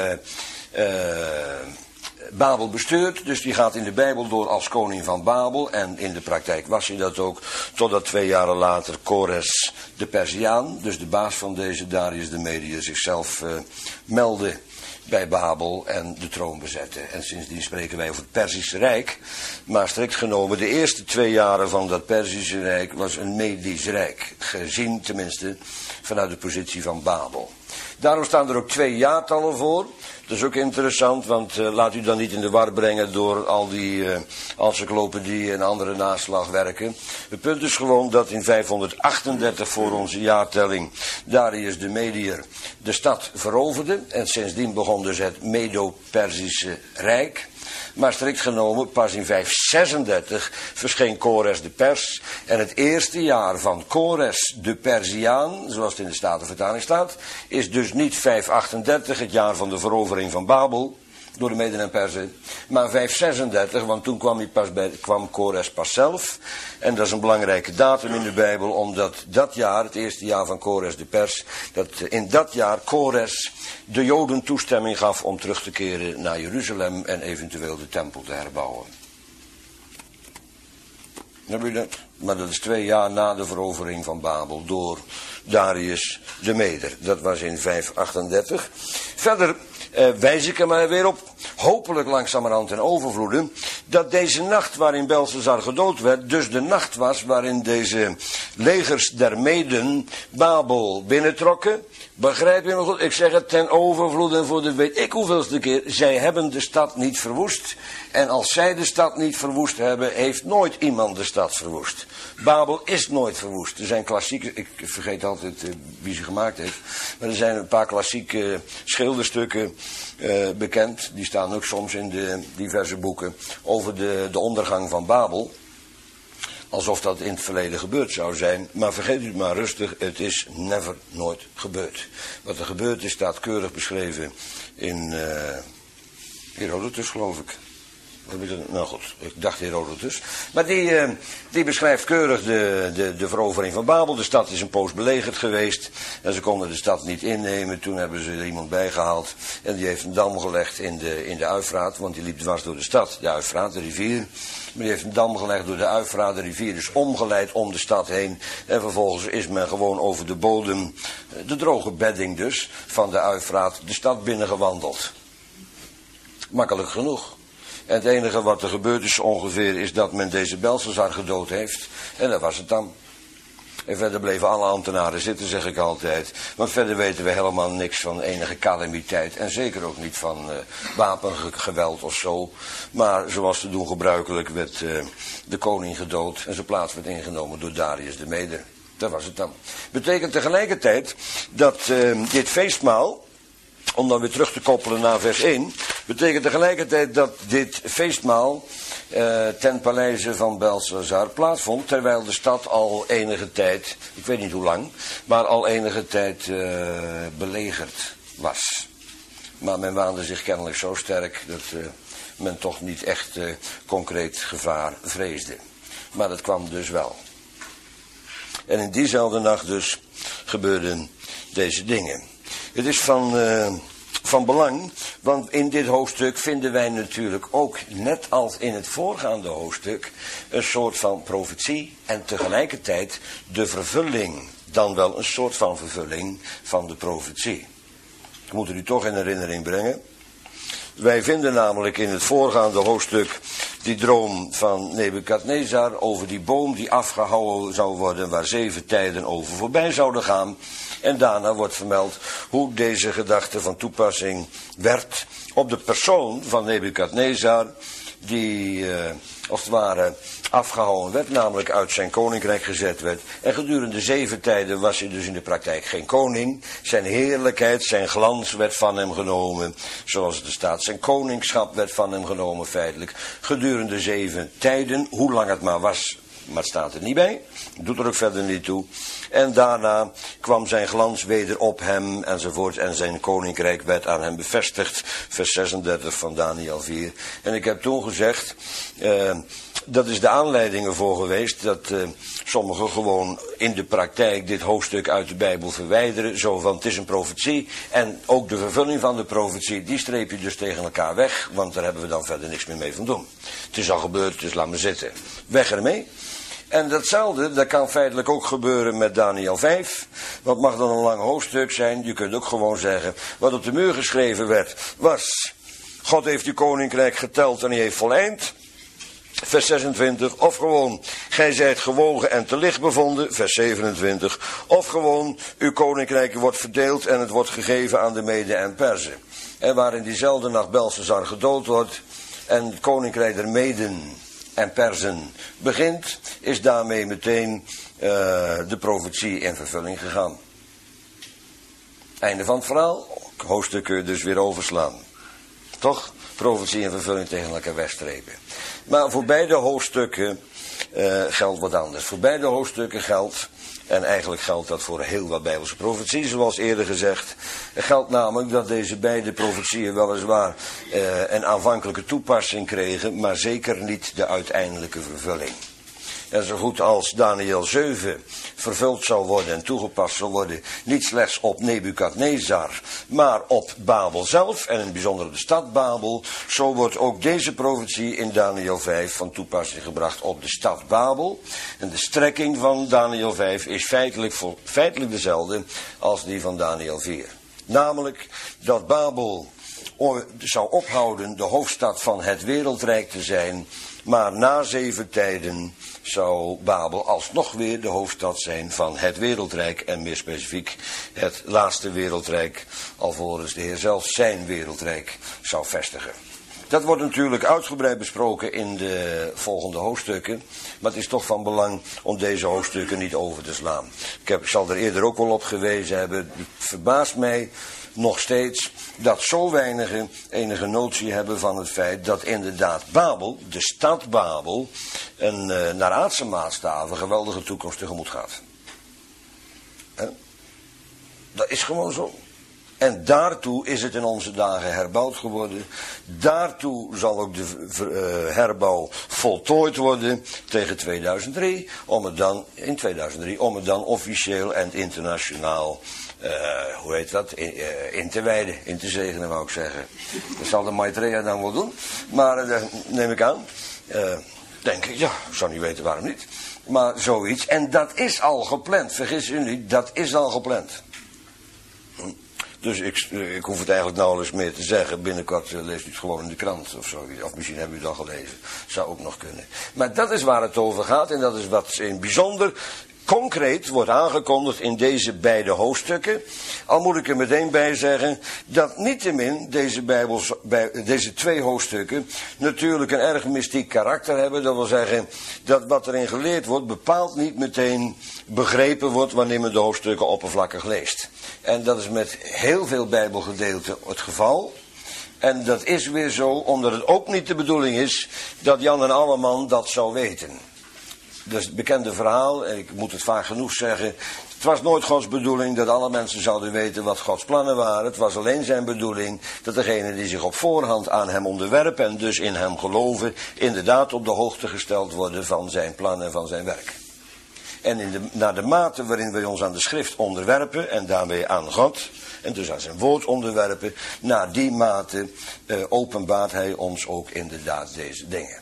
Babel bestuurd. Dus die gaat in de Bijbel door als koning van Babel. En in de praktijk was hij dat ook. Totdat 2 jaren later Kores de Perziaan, dus de baas van deze Darius de Mediër, zichzelf meldde bij Babel en de troon bezette. En sindsdien spreken wij over het Perzische Rijk. Maar strikt genomen, de eerste 2 jaren van dat Perzische Rijk was een Medisch Rijk. Gezien tenminste vanuit de positie van Babel. Daarom staan er ook 2 jaartallen voor. Dat is ook interessant, want laat u dan niet in de war brengen door al die encyclopedieën en andere naslagwerken. Het punt is gewoon dat in 538 voor onze jaartelling Darius de Mediër de stad veroverde. En sindsdien begon dus het Medo-Perzische Rijk. Maar strikt genomen, pas in 536 verscheen Kores de Pers. En het eerste jaar van Kores de Perziaan, zoals het in de Statenvertaling staat, is dus niet 538, het jaar van de verovering van Babel, door de Meden en Perzen, maar 536, want toen kwam Kores pas zelf. En dat is een belangrijke datum in de Bijbel, omdat dat jaar, het eerste jaar van Kores de Pers, dat in dat jaar Kores de Joden toestemming gaf om terug te keren naar Jeruzalem en eventueel de tempel te herbouwen. Heb je dat? Maar dat is 2 jaar na de verovering van Babel door Darius de Meder. Dat was in 538. Verder wijs ik er maar weer op, hopelijk langzamerhand en overvloeden, dat deze nacht waarin Belshazzar gedood werd, dus de nacht was waarin deze legers der Meden Babel binnentrokken. Begrijp je me goed? Ik zeg het ten overvloede en voor de weet ik hoeveelste keer. Zij hebben de stad niet verwoest. En als zij de stad niet verwoest hebben, heeft nooit iemand de stad verwoest. Babel is nooit verwoest. Er zijn klassieke, ik vergeet altijd wie ze gemaakt heeft. Maar er zijn een paar klassieke schilderstukken bekend. Die staan ook soms in de diverse boeken over de ondergang van Babel. Alsof dat in het verleden gebeurd zou zijn. Maar vergeet u het maar rustig, het is nooit gebeurd. Wat er gebeurd is, staat keurig beschreven in Herodotus, geloof ik. Nou goed, ik dacht Herodotus. Maar die beschrijft keurig de verovering van Babel. De stad is een poos belegerd geweest. En ze konden de stad niet innemen. Toen hebben ze er iemand bijgehaald. En die heeft een dam gelegd in de Uifraat. Want die liep dwars door de stad. De Uifraat, de rivier. Maar die heeft een dam gelegd door de Uifraat. De rivier is omgeleid om de stad heen. En vervolgens is men gewoon over de bodem, de droge bedding dus, van de Uifraat, de stad binnengewandeld. Makkelijk genoeg. En het enige wat er gebeurd is ongeveer, is dat men deze Belshazzar gedood heeft. En dat was het dan. En verder bleven alle ambtenaren zitten, zeg ik altijd. Want verder weten we helemaal niks van enige calamiteit. En zeker ook niet van wapengeweld of zo. Maar zoals te doen gebruikelijk werd de koning gedood. En zijn plaats werd ingenomen door Darius de Meder. Dat was het dan. Betekent tegelijkertijd dat dit feestmaal, om dan weer terug te koppelen naar vers 1... betekent tegelijkertijd dat dit feestmaal ten paleize van Belshazzar plaatsvond, terwijl de stad al enige tijd, ik weet niet hoe lang, maar al enige tijd belegerd was. Maar men waande zich kennelijk zo sterk dat men toch niet echt concreet gevaar vreesde. Maar dat kwam dus wel. En in diezelfde nacht dus gebeurden deze dingen. Het is van belang, want in dit hoofdstuk vinden wij natuurlijk ook, net als in het voorgaande hoofdstuk, een soort van profetie en tegelijkertijd de vervulling, dan wel een soort van vervulling van de profetie. Ik moet het u toch in herinnering brengen. Wij vinden namelijk in het voorgaande hoofdstuk die droom van Nebukadnezar over die boom die afgehouwen zou worden, waar 7 tijden over voorbij zouden gaan. En daarna wordt vermeld hoe deze gedachte van toepassing werd op de persoon van Nebukadnezar, die als het ware afgehouden werd, namelijk uit zijn koninkrijk gezet werd. En gedurende 7 tijden was hij dus in de praktijk geen koning. Zijn heerlijkheid, zijn glans werd van hem genomen, zoals het er staat. Zijn koningschap werd van hem genomen feitelijk. Gedurende 7 tijden, hoe lang het maar was, maar het staat er niet bij. Doet er ook verder niet toe. En daarna kwam zijn glans weder op hem enzovoort. En zijn koninkrijk werd aan hem bevestigd. Vers 36 van Daniel 4. En ik heb toen gezegd, dat is de aanleiding ervoor geweest dat sommigen gewoon in de praktijk dit hoofdstuk uit de Bijbel verwijderen. Zo van, het is een profetie. En ook de vervulling van de profetie, die streep je dus tegen elkaar weg. Want daar hebben we dan verder niks meer mee van doen. Het is al gebeurd, dus laat maar zitten. Weg ermee. En datzelfde, dat kan feitelijk ook gebeuren met Daniel 5. Wat mag dan een lang hoofdstuk zijn? Je kunt ook gewoon zeggen, wat op de muur geschreven werd, was, God heeft uw koninkrijk geteld en hij heeft voleind. Vers 26, of gewoon, gij zijt gewogen en te licht bevonden, vers 27. Of gewoon, uw koninkrijk wordt verdeeld en het wordt gegeven aan de Meden en Perzen. En waar in diezelfde nacht Belshazzar gedood wordt en het koninkrijk der Meden en Perzen begint, is daarmee meteen de profetie in vervulling gegaan. Einde van het verhaal, hoofdstuk kun je dus weer overslaan. Toch? Profetie en vervulling tegen elkaar wegstrepen. Maar voor beide hoofdstukken geldt wat anders. Voor beide hoofdstukken geldt, en eigenlijk geldt dat voor heel wat Bijbelse profetieën, zoals eerder gezegd. Het geldt namelijk dat deze beide profetieën weliswaar een aanvankelijke toepassing kregen, maar zeker niet de uiteindelijke vervulling. En zo goed als Daniel 7 vervuld zou worden en toegepast zou worden, niet slechts op Nebukadnezar, maar op Babel zelf, en in het bijzonder de stad Babel, zo wordt ook deze profetie in Daniel 5 van toepassing gebracht op de stad Babel. En de strekking van Daniel 5 is feitelijk dezelfde als die van Daniel 4. Namelijk dat Babel zou ophouden de hoofdstad van het wereldrijk te zijn, maar na 7 tijden zou Babel alsnog weer de hoofdstad zijn van het wereldrijk en meer specifiek het laatste wereldrijk, alvorens de Heer zelf zijn wereldrijk zou vestigen. Dat wordt natuurlijk uitgebreid besproken in de volgende hoofdstukken, maar het is toch van belang om deze hoofdstukken niet over te slaan. Ik zal er eerder ook al op gewezen hebben, het verbaast mij nog steeds dat zo weinigen enige notie hebben van het feit dat inderdaad Babel, de stad Babel, naar aardse maatstaven een geweldige toekomst tegemoet gaat. Dat is gewoon zo. En daartoe is het in onze dagen herbouwd geworden. Daartoe zal ook de herbouw voltooid worden tegen 2003, om het dan officieel en internationaal in te wijden, in te zegenen, wou ik zeggen. Dat zal de Maitreya dan wel doen. Maar dat neem ik aan. Denk ik, ja, ik zou niet weten waarom niet. Maar zoiets. En dat is al gepland. Vergis u niet, dat is al gepland. Dus ik hoef het eigenlijk nauwelijks meer te zeggen. Binnenkort leest u het gewoon in de krant of zo. Of misschien hebben u het al gelezen. Zou ook nog kunnen. Maar dat is waar het over gaat. En dat is wat in bijzonder concreet wordt aangekondigd in deze beide hoofdstukken. Al moet ik er meteen bij zeggen dat niettemin deze 2 hoofdstukken natuurlijk een erg mystiek karakter hebben. Dat wil zeggen dat wat erin geleerd wordt bepaald niet meteen begrepen wordt wanneer men de hoofdstukken oppervlakkig leest. En dat is met heel veel Bijbelgedeelten het geval. En dat is weer zo omdat het ook niet de bedoeling is dat Jan en Alleman dat zou weten. Dus het bekende verhaal, en ik moet het vaak genoeg zeggen, het was nooit Gods bedoeling dat alle mensen zouden weten wat Gods plannen waren. Het was alleen zijn bedoeling dat degenen die zich op voorhand aan hem onderwerpen en dus in hem geloven, inderdaad op de hoogte gesteld worden van zijn plan en van zijn werk. En naar de mate waarin wij ons aan de schrift onderwerpen en daarmee aan God, en dus aan zijn woord onderwerpen, naar die mate openbaart hij ons ook inderdaad deze dingen.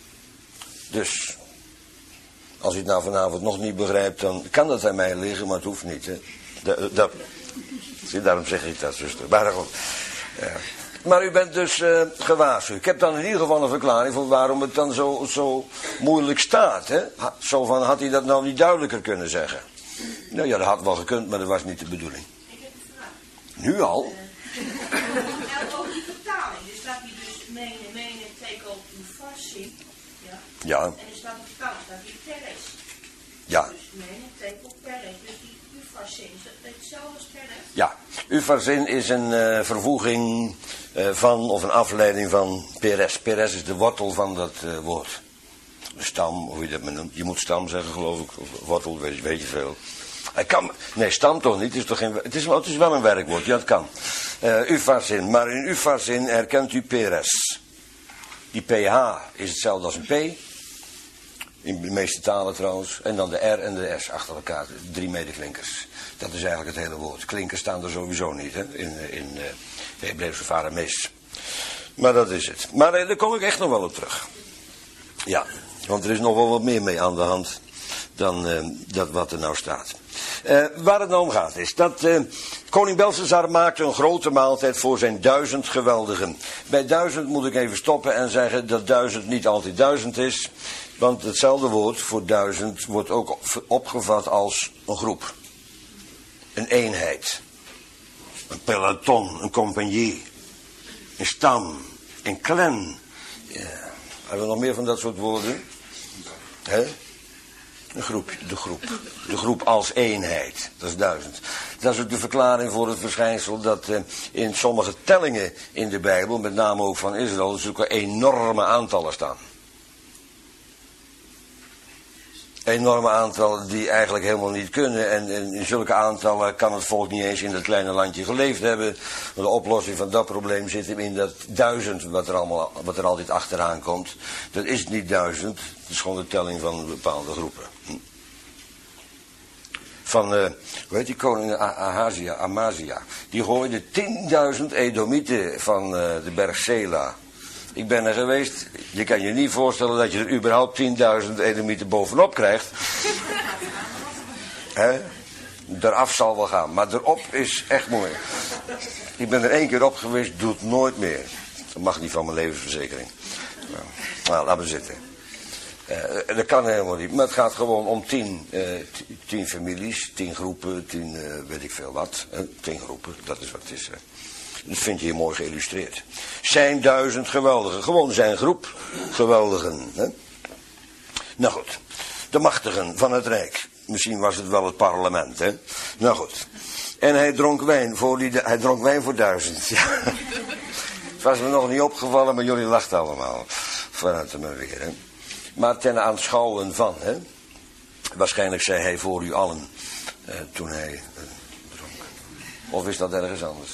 Dus als u het nou vanavond nog niet begrijpt, dan kan dat aan mij liggen, maar het hoeft niet. Hè? Daarom zeg ik dat, zuster. Maar goed. Maar u bent dus gewaarschuwd. Ik heb dan in ieder geval een verklaring voor waarom het dan zo moeilijk staat. Hè? Zo van, had hij dat nou niet duidelijker kunnen zeggen? Nou ja, dat had wel gekund, maar dat was niet de bedoeling. Ik heb een vraag. Nu al? Over die vertaling. Er staat hier dus mene, take op uw versie. Ja. Ja. En er staat op de vertaling, staat hier peres. Ja. Dus mene, take op peres. Dus die uw versie, is dat hetzelfde als peres? Ja. Ufarzin is een vervoeging van, of een afleiding van peres. Peres is de wortel van dat woord. De stam, hoe je dat maar noemt. Je moet stam zeggen, geloof ik. Of wortel, weet je veel. Nee, stam toch niet. Het is wel een werkwoord. Ja, het kan. Ufarzin. Maar in ufarzin herkent u peres. Die ph is hetzelfde als een p. In de meeste talen trouwens. En dan de r en de s achter elkaar. 3 medeklinkers. Dat is eigenlijk het hele woord. Klinkers staan er sowieso niet, hè, in de Hebreeuwse Varamees. Maar dat is het. Maar daar kom ik echt nog wel op terug. Ja, want er is nog wel wat meer mee aan de hand dan dat wat er nou staat. Waar het nou om gaat is dat koning Belshazzar maakte een grote maaltijd voor zijn 1000 geweldigen. Bij 1000 moet ik even stoppen en zeggen dat 1000 niet altijd 1000 is. Want hetzelfde woord voor 1000 wordt ook opgevat als een groep. Een eenheid. Een peloton, een compagnie. Een stam. Een clan. Ja. Hebben we nog meer van dat soort woorden? Hè? Een groep, de groep als eenheid, dat is 1000. Dat is ook de verklaring voor het verschijnsel dat in sommige tellingen in de Bijbel, met name ook van Israël, zulke enorme aantallen staan. Enorme aantallen die eigenlijk helemaal niet kunnen. En in zulke aantallen kan het volk niet eens in dat kleine landje geleefd hebben. Want de oplossing van dat probleem zit hem in dat 1000 wat er altijd achteraan komt. Dat is niet 1000. Het is gewoon de telling van bepaalde groepen. Van, hoe heet die koning Amazia. Die gooide 10.000 Edomieten van de berg Sela. Ik ben er geweest. Je kan je niet voorstellen dat je er überhaupt 10.000 Edomieten bovenop krijgt. Eraf zal wel gaan. Maar erop is echt mooi. Ik ben er 1 keer op geweest. Doe het nooit meer. Dat mag niet van mijn levensverzekering. Nou, laten we zitten. Dat kan helemaal niet. Maar het gaat gewoon om 10 families. 10 groepen. 10 weet ik veel wat. 10 groepen. Dat is wat het is. Dat vind je hier mooi geïllustreerd. Zijn 1000 geweldigen. Gewoon zijn groep geweldigen. Hè? Nou goed. De machtigen van het Rijk. Misschien was het wel het parlement. Hè? Nou goed. En hij dronk wijn voor 1000. Ja. Het was me nog niet opgevallen, maar jullie lachten allemaal. Vanuit hem weer. Hè? Maar ten aanschouwen van. Hè? Waarschijnlijk zei hij voor u allen. Toen hij dronk. Of is dat ergens anders?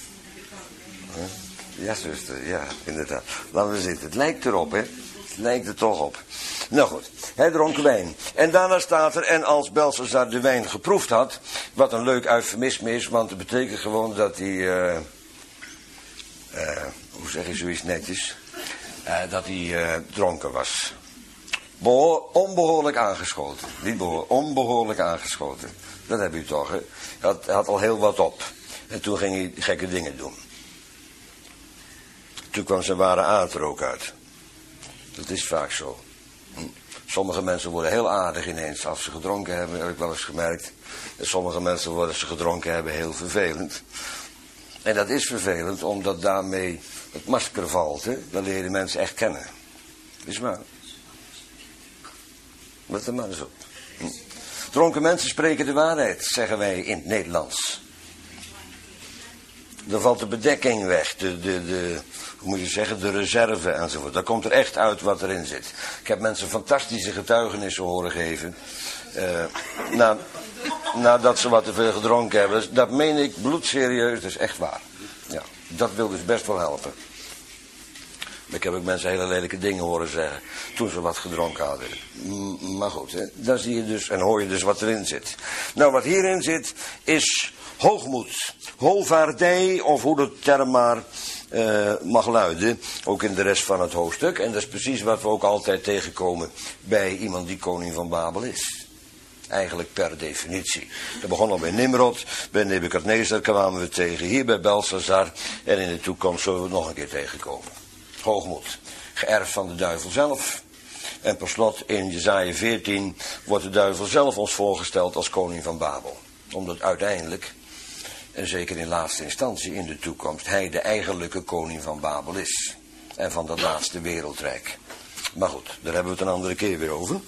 Ja, zuster, ja, inderdaad. Laten we zitten. Het lijkt erop, hè. Het lijkt er toch op. Nou goed, hij dronk wijn. En daarna staat er, en als Belshazzar de wijn geproefd had, wat een leuk eufemisme is, want het betekent gewoon dat hij, hoe zeg je zoiets netjes, dat hij dronken was. Onbehoorlijk aangeschoten. Niet onbehoorlijk aangeschoten. Dat heb u toch, hè. Hij had al heel wat op. En toen ging hij gekke dingen doen. Toen kwam zijn ware aard er ook uit. Dat is vaak zo. Sommige mensen worden heel aardig ineens als ze gedronken hebben, heb ik wel eens gemerkt. En sommige mensen worden als ze gedronken hebben heel vervelend. En dat is vervelend omdat daarmee het masker valt. Hè? Dan leer je mensen echt kennen. Is waar. Let er maar eens op. Dronken mensen spreken de waarheid, zeggen wij in het Nederlands. Dan valt de bedekking weg, hoe moet je zeggen, de reserve enzovoort. Dan komt er echt uit wat erin zit. Ik heb mensen fantastische getuigenissen horen geven. Nadat ze wat te veel gedronken hebben. Dat meen ik bloedserieus, dat is echt waar. Ja, dat wil dus best wel helpen. Ik heb ook mensen hele lelijke dingen horen zeggen toen ze wat gedronken hadden. Maar goed, hè, dan zie je dus en hoor je dus wat erin zit. Nou, wat hierin zit is hoogmoed, hovaardij, of hoe de term maar mag luiden, ook in de rest van het hoofdstuk. En dat is precies wat we ook altijd tegenkomen bij iemand die koning van Babel is. Eigenlijk per definitie. Dat begon al bij Nimrod, bij Nebukadnezar kwamen we tegen, hier bij Belshazzar, en in de toekomst zullen we het nog een keer tegenkomen. Hoogmoed, geërfd van de duivel zelf. En per slot in Jesaja 14 wordt de duivel zelf ons voorgesteld als koning van Babel. Omdat uiteindelijk, en zeker in laatste instantie in de toekomst, hij de eigenlijke koning van Babel is. En van dat laatste wereldrijk. Maar goed, daar hebben we het een andere keer weer over.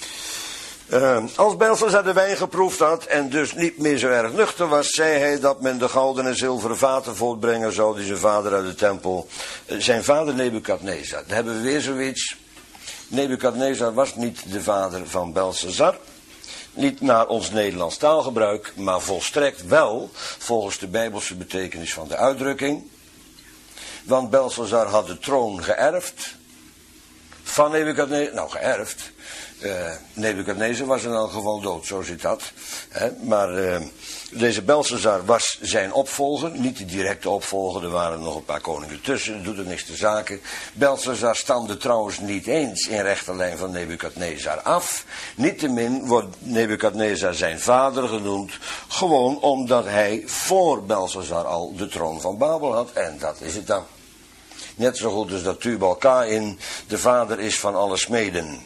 Als Belshazzar de wijn geproefd had en dus niet meer zo erg nuchter was, zei hij dat men de gouden en zilveren vaten voortbrengen zou die zijn vader uit de tempel, zijn vader Nebukadnezar. Daar hebben we weer zoiets. Nebukadnezar was niet de vader van Belshazzar, niet naar ons Nederlands taalgebruik, maar volstrekt wel volgens de Bijbelse betekenis van de uitdrukking. Want Belshazzar had de troon geërfd van Nebukadnezar, nou geërfd. Nebukadnezar was in elk geval dood, zo zit dat. Maar deze Belshazzar was zijn opvolger, niet de directe opvolger, er waren nog een paar koningen tussen, dat doet er niks te zaken. Belshazzar stamde trouwens niet eens in rechte lijn van Nebukadnezar af. Niettemin wordt Nebukadnezar zijn vader genoemd, gewoon omdat hij voor Belshazzar al de troon van Babel had, en dat is het dan. Net zo goed als dat Tubal-Caïn de vader is van alle smeden.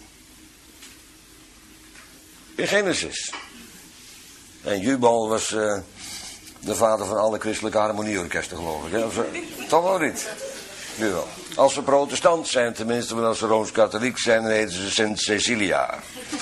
In Genesis. En Jubal was de vader van alle christelijke harmonieorkesten, geloof ik. Hè? Of, toch wel niet? Nu wel. Als ze protestant zijn, tenminste, als ze Rooms-Katholiek zijn, dan heten ze Sint Cecilia.